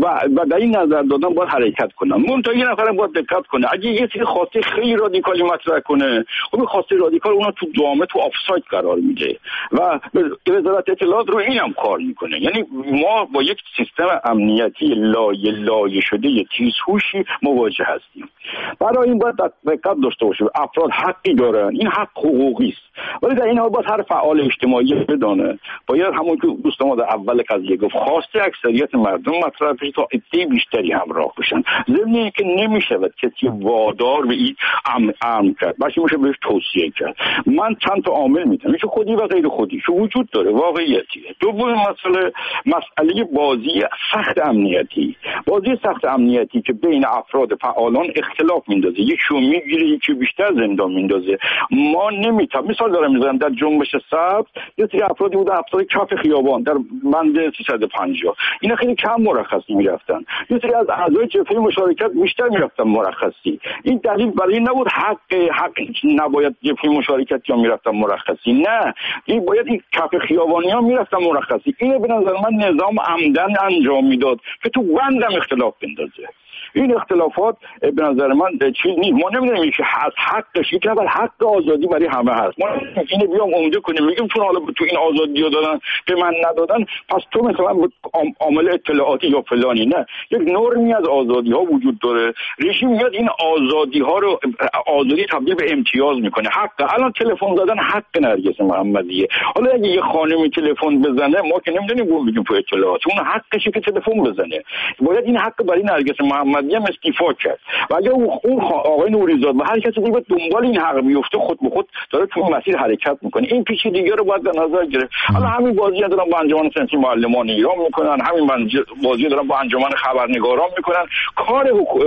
و در این نظر دادن باید حرکت کنن. منتها یه نفرم باید دقت کنه، اگه یه چیز خواسته خیلی رادیکالی مطرح کنه، خب خواسته رادیکال اونو تو جامعه تو آفساید قرار میده و وزارت اطلاعات رو اینم کار میکنه. یعنی ما با یک سیستم امنیتی لایه لایه شده یه تیزهوشی مواجه هستیم. برای این باید دقت داشته باشه، افراد حقی دارن، این حق حقوقی است، ولی در این حال باید هر فعال اجتماعی بدانه باید همون که دوست ما در اول قضیه گفت خواسته اکثریت مردم مطرح بشه تا عده بیشتری همراه بشن. ضمن اینکه نمیشود کسی وادار به این امر امر کرد، باشه میشه بهش توصیه کرد. من چند تا عامل میدم میشه خودی و غیر خودی که وجود داره، واقعیتیه. دوم مسئله مسئله بازی سخت امنیتی، بازی سخت امنیتی که بین افراد فعالان اختلاف میندازه، یکی میگیره یکی بیشتر زندان میندازه. ما نمیتونیم، مثال دارم میذارم، در جنبش سبز یه سری افرادی بودن افراد کف خیابان در بند سیصد و پنجاه اینا خیلی کم مرخصی میرفتن، یه سری از اعضای جبهه مشارکت بیشتر میرفتن مرخصی. این دلیل برای این نبود حق حق نباید جبهه مشارکت یا میرفتن مرخصی، نه این باید این کف خیابانی ها میرفتن مرخصی. اینو به نظر من نظام عمدن انجام میداد که تو بندم اختلاف بندازه. این اختلافات به نظر من چیز نیست. ما نمیدونیم که از حقش یک اول حق آزادی برای همه هست. ما اینو بیام عمده کنیم میگیم چون حالا تو این آزادی رو دادن به من ندادن پس تو مثلا عامل اطلاعاتی یا فلانی، نه، یک نرمی از آزادی ها وجود داره. رژیم میاد این آزادی ها رو آزادی تبدیل به امتیاز میکنه. حق الان تلفن زدن حق نرگس محمدیه. حالا اگه یه خانمی تلفن بزنه ما که نمیدونیم اون بگیم تو اطلاعات اون حقشه که تلفن بزنه. باید این حق برای نرگس محمدی هم استیفا کرد و اگه اون آقای نوریزاد و هر کسی دیگه دنبال این حق بیفته خود به خود داره تو مسیر حرکت میکنه. این پیچیدگی رو باید در نظر گرفت. حالا همین بازی دارن با انجمن صنفی معلمان ایران میکنن، همین بازی دارن با انجمن خبرنگاران میکنن. کار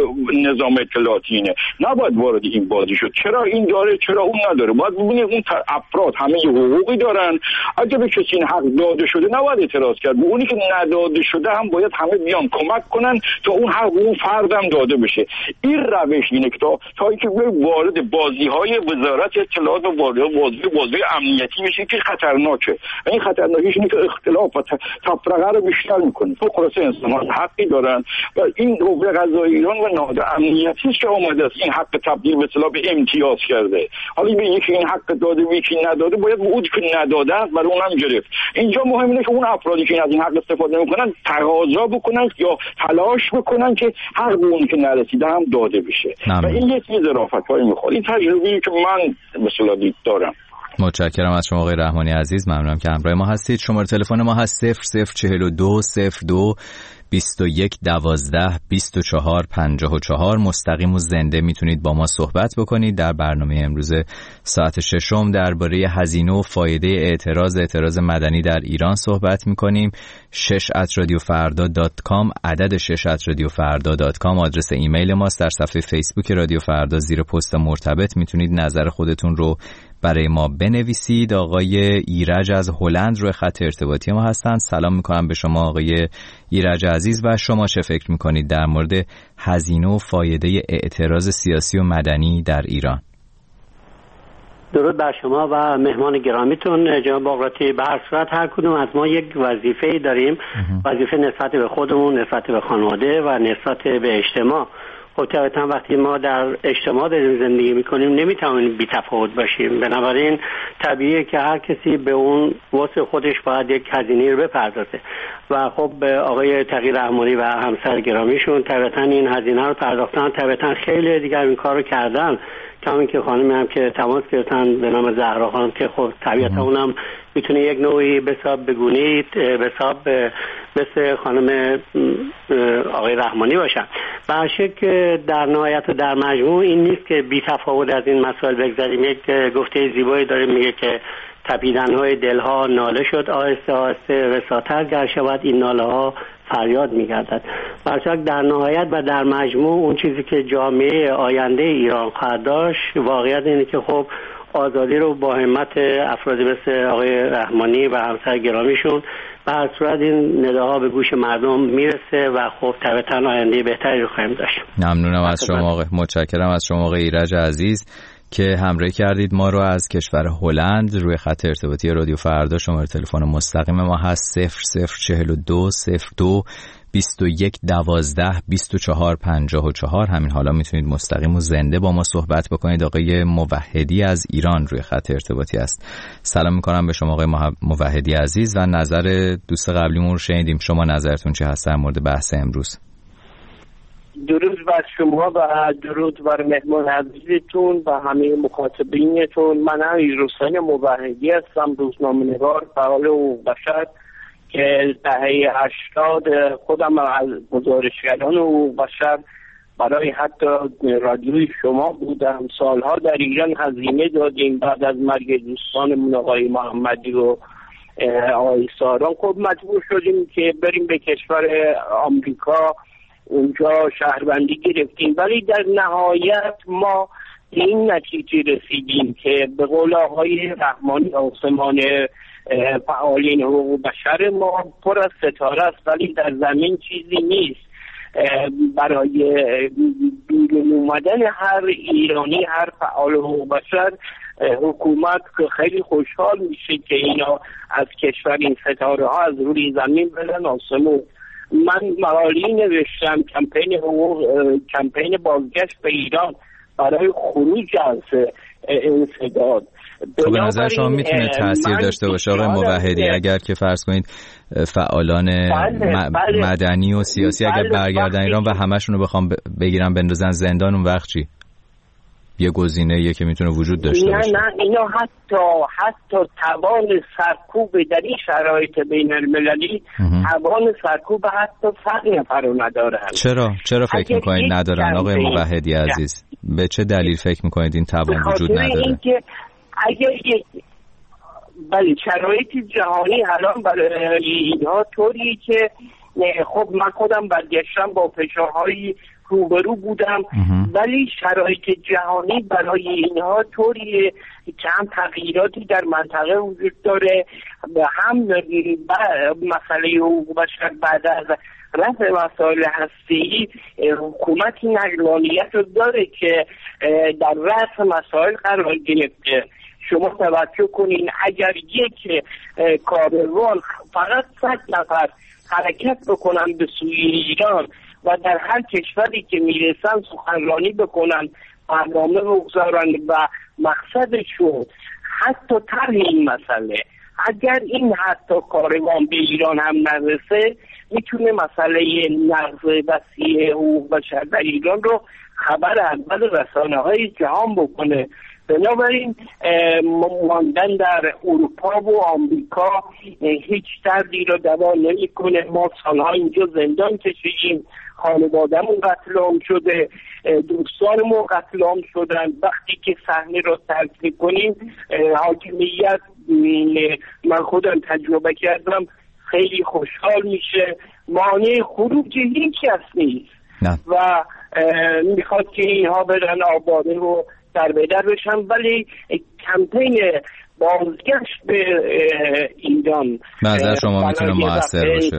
نظام اطلاعاتی اینه، نباید وارد این بازی شد. چرا این داره چرا اون نداره؟ باید ببینید اون افراد همه حقوقی دارن. اگه به کسی این حق داده شده نباید اعتراض کرد. به اونی که نداده شده هم باید همه بیان کمک کنن تا اون حق اون فردم داده بشه. این روش اینه که تا تا اینکه وارد بازی‌های وزارت اطلاعات و وارد بازی بازی امنیتی بشه که خطرناکه. این خطرناکیش اینه که اختلاف و تفرقه رو بیشتر میکنه. تو خلاصه انسان‌ها حقی دارن و این قوه قضاییه ایران و نهاد امنیتی که اومده است این حق تبدیل به اصطلاح به امتیاز کرده. حالا به یکی این حق داده به یکی نداده باید به اون که نداده است برای اونم گرفت. اینجا مهم اینه که اون افرادی که از این حق استفاده میکنن تقاضا بکنن یا تلاش بکنن که حق به اون که نرسیده هم داده بشه. نمید. و این یه چیز ظرافت‌هایی میخواد. این تجربه‌ای که من به اصطلاح دارم. متشکرم از شما آقای رحمانی عزیز، ممنونم که همراه ما هستید. شماره تلفن ما هست صفر صفر چهل و دو صفر دو بیست و یک دوازده بیست و چهار پنجاه و چهار. مستقیم و زنده میتونید با ما صحبت بکنید. در برنامه امروز ساعت ششم درباره هزینه و فایده اعتراض اعتراض مدنی در ایران صحبت میکنیم. شش ات رادیو فردا دات کام، عدد شش ات رادیو فردا دات کام آدرس ایمیل ماست. در صفحه فیسبوک رادیو فردا زیر پست مرتبط میتونید نظر خودتون رو برای ما بنویسید. آقای ایرج از هلند روی خط ارتباطی ما هستند. سلام میکنم به شما آقای ایرج عزیز و شما چه فکر میکنید در مورد هزینه و فایده اعتراض سیاسی و مدنی در ایران؟ درود بر شما و مهمان گرامیتون جناب باقراتی. به هر صورت هر کدوم از ما یک وظیفه داریم، وظیفه نسبت به خودمون، نسبت به خانواده و نسبت به اجتماع. خب طبعا وقتی ما در اجتماع داریم زندگی میکنیم نمیتونیم بی تفاوت باشیم. بنابراین طبیعیه که هر کسی به اون واسه خودش باید یک هزینه رو بپردازه و خب آقای تقی رحمانی و همسر گرامیشون طبعا این هزینه رو پرداختن. طبعا خیلی دیگر این کار رو کردن، کمان که خانمی هم که تماس گرفتن به نام زهرا خانم که خب طبیعتا اونم میتونه یک نوعی به حساب بگونید به حساب مثل خانم آقای رحمانی باشن. به هر شکل در نهایت و در مجموع این نیست که بی تفاوت از این مسائل بگذاریم. یک گفته زیبایی داره میگه که تپیدن‌های دلها ناله شد آهسته آهسته رساتر گر شود این ناله ها فریاد می‌گردد. برچه در نهایت و در مجموع اون چیزی که جامعه آینده ایران خواهد داشت واقعیت اینه که خب آزادی رو با همت افرادی مثل آقای رحمانی و همسر گرامیشون به هر صورت این نداها به گوش مردم میرسه و خب طبعا آینده بهتری رو خواهیم داشت. ممنونم از شما آقای، متشکرم از شما آقای ایرج عزیز که همراهی کردید ما رو از کشور هلند. روی خط ارتباطی رادیو فردا شماره تلفن مستقیم ما هست صفر صفر چهل و دو صفر دو بیست و یک دوازده بیست و چهار پنجاه و چهار. همین حالا میتونید مستقیم و زنده با ما صحبت بکنید. آقای موحدی از ایران روی خط ارتباطی است. سلام میکنم به شما آقای موحدی عزیز و نظر دوست قبلیمون رو شنیدیم. شما نظرتون چه هست در مورد بحث امروز؟ درود بر شما و درود بر مهمان عزیزتون و همه مخاطبینتون. من حسین موحدی هستم، روزنامه‌نگار، فعال حقوق بشر که دهه هشتاد خودم از گزارشگران حقوق بشر برای حتی رادیوی شما بودم. سالها در ایران هزینه دادیم. بعد از مرگ دوستانمون آقای محمدی و آقای ساران خب مجبور شدیم که بریم به کشور آمریکا، اونجا شهروندی گرفتیم. ولی در نهایت ما این نتیجه رسیدیم که به قول آقای رحمانی آسمان فعالین حقوق بشر ما پر از ستاره است ولی در زمین چیزی نیست. برای بیرون اومدن هر ایرانی، هر فعال حقوق بشر، حکومت که خیلی خوشحال میشه که اینا از کشور این ستاره ها از روی زمین برن آسمون. من مقالی نوشتم کمپین حقوق، کمپین بازگشت به ایران برای خروج از انسداد. خب به نظر شما میتونه تاثیر داشته باشه آقای موحدی اگر که فرض کنید فعالان بله، بله، مدنی و سیاسی بله، اگر برگردن ایران و همشون رو بخوام بگیرن بندازن زندان، اون وقت چی؟ یه گزینه‌ایه که میتونه وجود داشته نه باشه. نه اینا حتی حتی توان سرکوب در این شرایط بین المللی توان سرکوب حتی صد نفر رو ندارن. چرا چرا فکر میکنید ندارن آقای موحدی عزیز؟ به چه دلیل فکر میکنید این توان وجود نداره؟ اینکه اگر یک بله شرایط جهانی الان برای اینها طوریه که خب من خودم برگشتم با فشارهای روبرو بودم ولی شرایط جهانی برای اینها طوریه که هم تغییراتی در منطقه وجود داره و هم مسئله حقوق بشر بعد از رفع مسائل هسته‌ای حکومتی نقلانیت رو داره که در رأس مسائل قرار گرفته. شما توجه کنین اگر یک کاروان فقط صد نفر حرکت بکنن به سوی ایران و در هر کشوری که میرسن سخنرانی بکنن، برنامه بگذارن و مقصدشون حتی طرح این مسئله، اگر این حتی کاروان به ایران هم نرسه میتونه مسئله نقض وسیع حقوق بشر در ایران رو خبر اول رسانه‌های جهان بکنه. بنابراین ماندن در اروپا و آمریکا هیچ دردی رو دوا نمی‌کنه. ما سالها اینجا زندان کشیدیم، خانواده‌مون قتل عام شده، دوستانمون قتل عام شدن. وقتی که صحنه رو ترک می‌کنیم حاکمیت، من خودم تجربه کردم، خیلی خوشحال میشه، مانع خروج هیچ کس نیست نه. و میخواد که اینها برن آباده رو در بدر بشن. ولی کمپین بازگشت به ایران نظر شما میتونه موثر باشه؟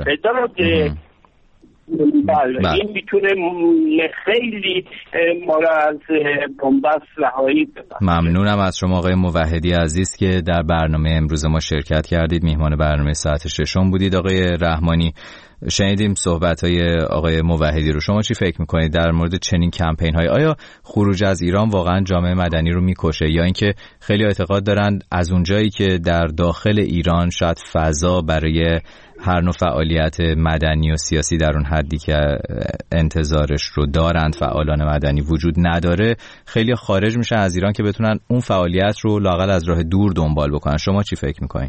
بله بله. این میتونه خیلی ما را از بنبست رهایی بده. ممنونم از شما آقای موحدی عزیز که در برنامه امروز ما شرکت کردید. میهمان برنامه ساعت ششم بودید. آقای رحمانی شنیدیم صحبت‌های آقای موحدی رو. شما چی فکر می‌کنید در مورد چنین کمپین‌های؟ آیا خروج از ایران واقعا جامعه مدنی رو می‌کشه، یا اینکه خیلی اعتقاد دارند از اونجایی که در داخل ایران شاید فضا برای هر نوع فعالیت مدنی و سیاسی در اون حدی که انتظارش رو دارند فعالان مدنی وجود نداره، خیلی خارج میشن از ایران که بتونن اون فعالیت رو لااقل از راه دور دنبال بکنن. شما چی فکر میکنین؟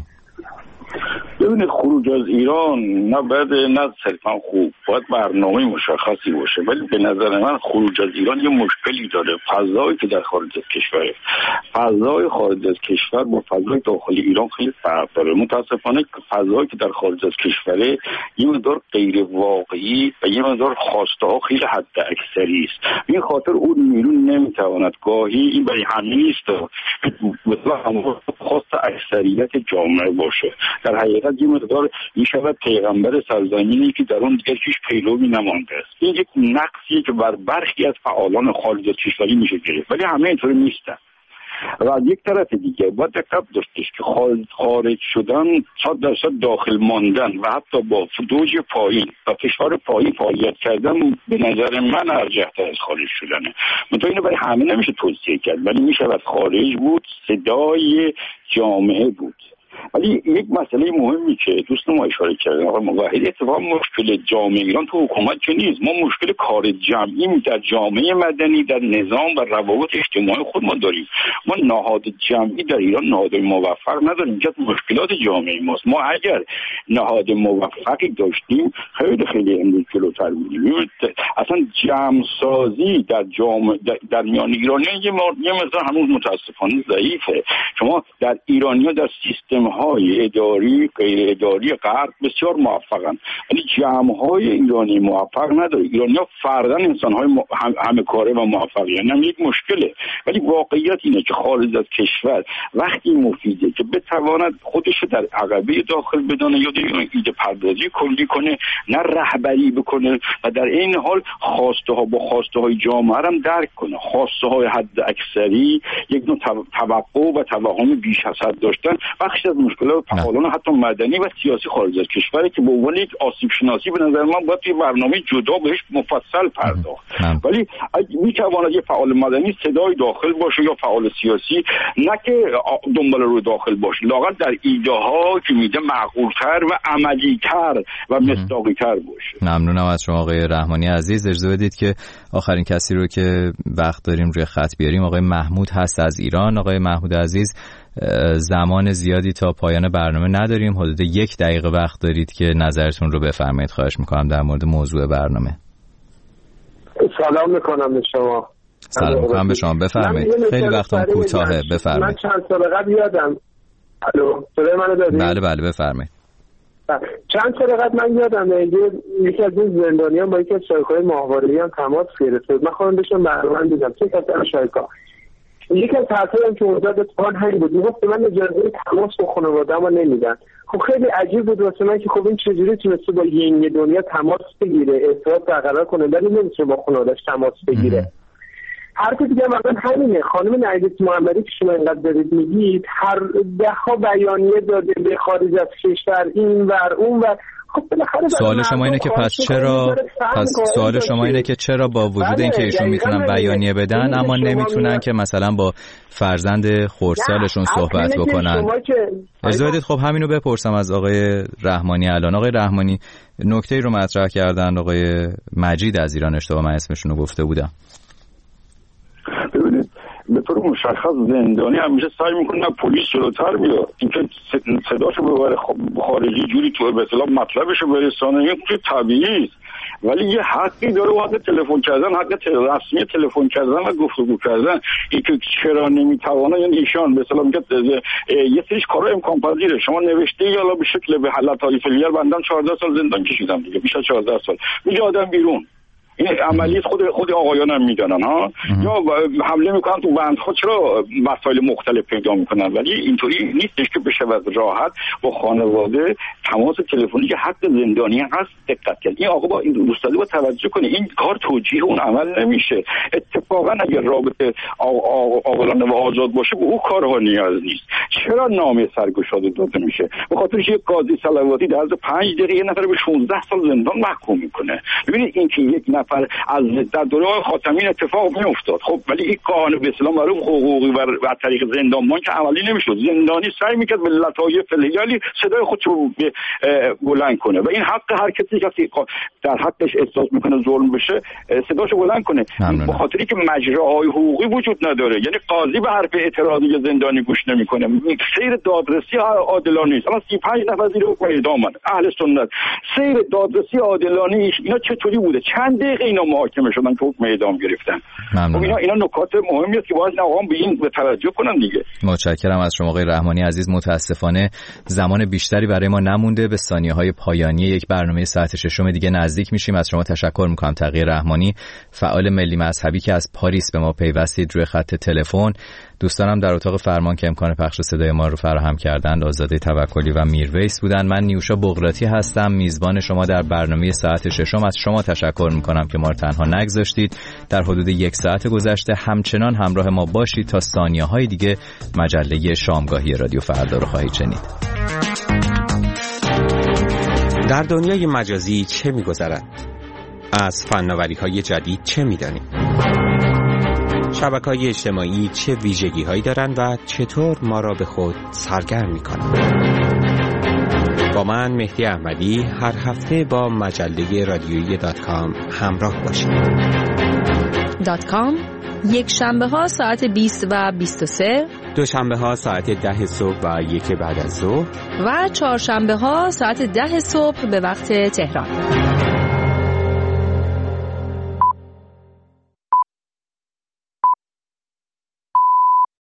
ببینید خروج از ایران نه بعد نه صرفا خوب، باید برنامه مشخصی باشه، ولی به نظر من خروج از ایران یه مشکلی داره. فضایی که در خارج از کشوره، فضای خارج از کشور با فضای داخل ایران خیلی فرق داره. متاسفانه فضایی که در خارج از کشوره یه مقدار غیر واقعی و یه مقدار خواسته ها خیلی حد اکثری است. این خاطر اون نیرون نمیتواند گاهی این برای همه نیست مثلا همون خواست اکثریت جامعه باشه. در حقیقت یه مقدار میشود پیغمبر سرزمینی که در اون دیگر هیچ پیروی نمانده است. این یک نقصیه که بر برخی از فعالان خارج از کشوری میشه گرفت، ولی همه اینطوری نیستن. و از یک طرف دیگه باید دقت داشتش که خارج شدن، صد درصد داخل ماندن و حتی با دوج پایین و فشار پایین فعالیت کردن به نظر من ارجح‌تر از خارج شدنه. منتها اینو برای همه نمیشه توصیه کرد، ولی میشه از خارج بود، صدای جامعه بود. ولی یک مسئله مهمی که دوست ما اشاره کردن آقای موحدی، اتفاقا مشکل جامعه ایران تو حکومت که نیست، ما مشکل کار جمعی در جامعه مدنی، در نظام و روابط اجتماعی خود ما داریم. ما نهاد جمعی در ایران نهاد موفق نداریم که مشکلات جامعه ماست. ما اگر نهاد موفقی داشتیم خیلی خیلی امروز جلوتر بودیم. اصلا جمع سازی در جامعه در, در میان ایرانیان یه یه مثلا هنوز متاسفانه ضعیفه. شما در ایرانیان در سیستم های اداری غیر اداری غرب بسیار موفقن، ولی جمع‌های ایرانی موفق نداره. ایرانی‌ها فرداً انسان‌های هم... همه کاره و موفقی، یعنی یک مشکله. ولی واقعیت اینه که خارج از کشور وقتی مفیده که بتواند خودش در عقبه داخل بدانه یا ایده پردازی کلی کنه، نه رهبری بکنه و در این حال خواسته ها با خواسته های جامعه هم درک کنه. خواسته های حد اکثری، یک نوع توقع و توهم بیش از حد داشتن بخشی از مشکلات فعالان حتی مدنی و سیاسی خارج از کشوره که به عنوان یک آسیب شناسی به نظر من باید یه برنامه جدا بهش مفصل پرداخت. ولی میتواند یه فعال مدنی صدای داخل باشه یا فعال سیاسی، نه که دنبال رو داخل باشه، لااقل در ایده ها که میده معقول‌تر و عملی‌تر و مصداقی‌تر باشه. ممنونم از شما آقای رحمانی عزیز. اجازه بدید که آخرین کسی رو که وقت داریم روی خط بیاریم آقای محمود هست از ایران. آقای محمود عزیز، زمان زیادی تا پایان برنامه نداریم، حدود یک دقیقه وقت دارید که نظرتون رو بفرمایید. خواهش میکنم در مورد موضوع برنامه. سلام میکنم به شما. سلام میکنم به شما، بفرمایید. خیلی وقتم کوتاهه، بفرمایید. من چند سال قبل یادم الو صدای منو دارید؟ بله بله بفرمایید. چند سال قبل من یادم یکی از این زندانیان با یکی از شایکای ماهواره‌ای هم تماس گرفت. من خودم داشتم برنامه دیدم چه کار شایکا. یکی از حرفایی هم که اونجا به تمام همین بود، میگفت من اجازه تماس با خانواده‌ام نمیدن. خب خیلی عجیب بود واسه من که خب این چجوری تونسته با این دنیا تماس بگیره، ارتباط برقرار کنه، ولی نمیتونه با خانواده‌اش تماس بگیره. حرف دیگه مثلا همینه. خانم نرگس محمدی که شما اینقدر دارید میگید هر ده‌ها بیانیه داده به خارج از کشور، این ور اون ور. خب سوال شما اینه که پس چرا پس سوال شما اینه که چرا با وجود اینکه ایشون میتونن بیانیه بدن اما نمیتونن که مثلا با فرزند خردسالشون صحبت بکنن؟ اجازه بدید خب همینو بپرسم از آقای رحمانی الان. آقای رحمانی نکته‌ای رو مطرح کردن آقای مجید از ایران، اشتباه من اسمشون رو گفته بودم. ببینید به طور مشخص زندانی همیشه سعی میکنه پلیس جلوتر بیاد، اینکه صداشو ببره خارجی جوری تو به اصطلاح مطلبشو برسانه، این که طبیعی است. ولی یه حقی داره و حق تلفن کردن، حق رسمی تلفن کردن و گفتگو کردن. این که چرا نمیتونه، یعنی ایشان به اصطلاح میگه یه سریش کارا امکان پذیره. شما نوشته یا به شکل به حالت تاریخ لیال بندم چهارده سال زندان کشیدم دیگه، بیش از چهارده سال میگه آدم بیرون. این عملیات خود خود آقایان هم میدانن ها. یا حمله میکنن تو بندها، چرا مسائل مختلف پیدا میکنن، ولی اینطوری نیستش که بشه راحت با خانواده تماس تلفنی که حق زندانی هست دقت کرد. این آقا با این دوستاده با توجه کنه، این کار توجیه اون عمل نمیشه. اتفاقا اگر رابطه عاقلانه و آزاد باشه به اون کارها نیاز نیست. چرا نامه سرگشاده داده میشه؟ به خاطرش یک قاضی صلواتی در از پنج دقیقه یه نفر به شانزده سال زندان محکوم میکنه. ببینید این که یک نفر از در دوره خاتمی اتفاق میافتاد، خب ولی این قانون به اصطلاح معروف حقوقی و از طریق زندانبان که عملی نمیشد. زندانی سعی میکرد به لطایف لگالی صدای خودش رو بلند کنه و این حق هر کسی که در حقش احساس میکنه ظلم بشه صداشو بلند کنه. به خاطری که مجراهای حقوقی وجود نداره، یعنی قاضی به حرف اعتراضی زندانی گوش نمیکنه. سیر دادرسی عادلانه نیست. اما سی و پنج نفر زیر حکم اعدام اهل سنت، سیر دادرسی عادلانه اینا چطوری بوده؟ چند دقیقه اینا محاکمه شدن که حکم اعدام گرفتن. خب اینا اینا نکات مهمی است که باید آقام به این به توجه کنن دیگه. متشکرم از شما آقای رحمانی عزیز. متاسفانه زمان بیشتری برای ما نمونده، به ثانیه‌های پایانی یک برنامه ساعت ششم دیگه نزدیک میشیم. از شما تشکر میکنم تقی رحمانی، فعال ملی مذهبی که از پاریس به ما پیوستید روی خط تلفن. دوستانم در اتاق فرمان که امکان پخش صدای ما رو فراهم کردند آزاده توکلی و میرویس بودن. من نیوشا بغراتی هستم، میزبان شما در برنامه ساعت ششم. از شما تشکر میکنم که ما رو تنها نگذاشتید. در حدود یک ساعت گذشته همچنان همراه ما باشید تا ثانیه‌های دیگه مجله شامگاهی رادیو فردا رو خواهید شنید. در دنیای مجازی چه می‌گذرد؟ از فناوری‌های جدید چه می‌دانیم؟ شبکه‌های اجتماعی چه ویژگی‌هایی دارند و چطور ما را به خود سرگرم می‌کنند؟ با من مهدی احمدی هر هفته با مجله رادیویی دات کام همراه باشید. دات کام یک شنبه ها ساعت بیست و بیست و سه، دوشنبه ها ساعت ده صبح و یک بعد از ظهر و چهارشنبه ها ساعت ده صبح به وقت تهران.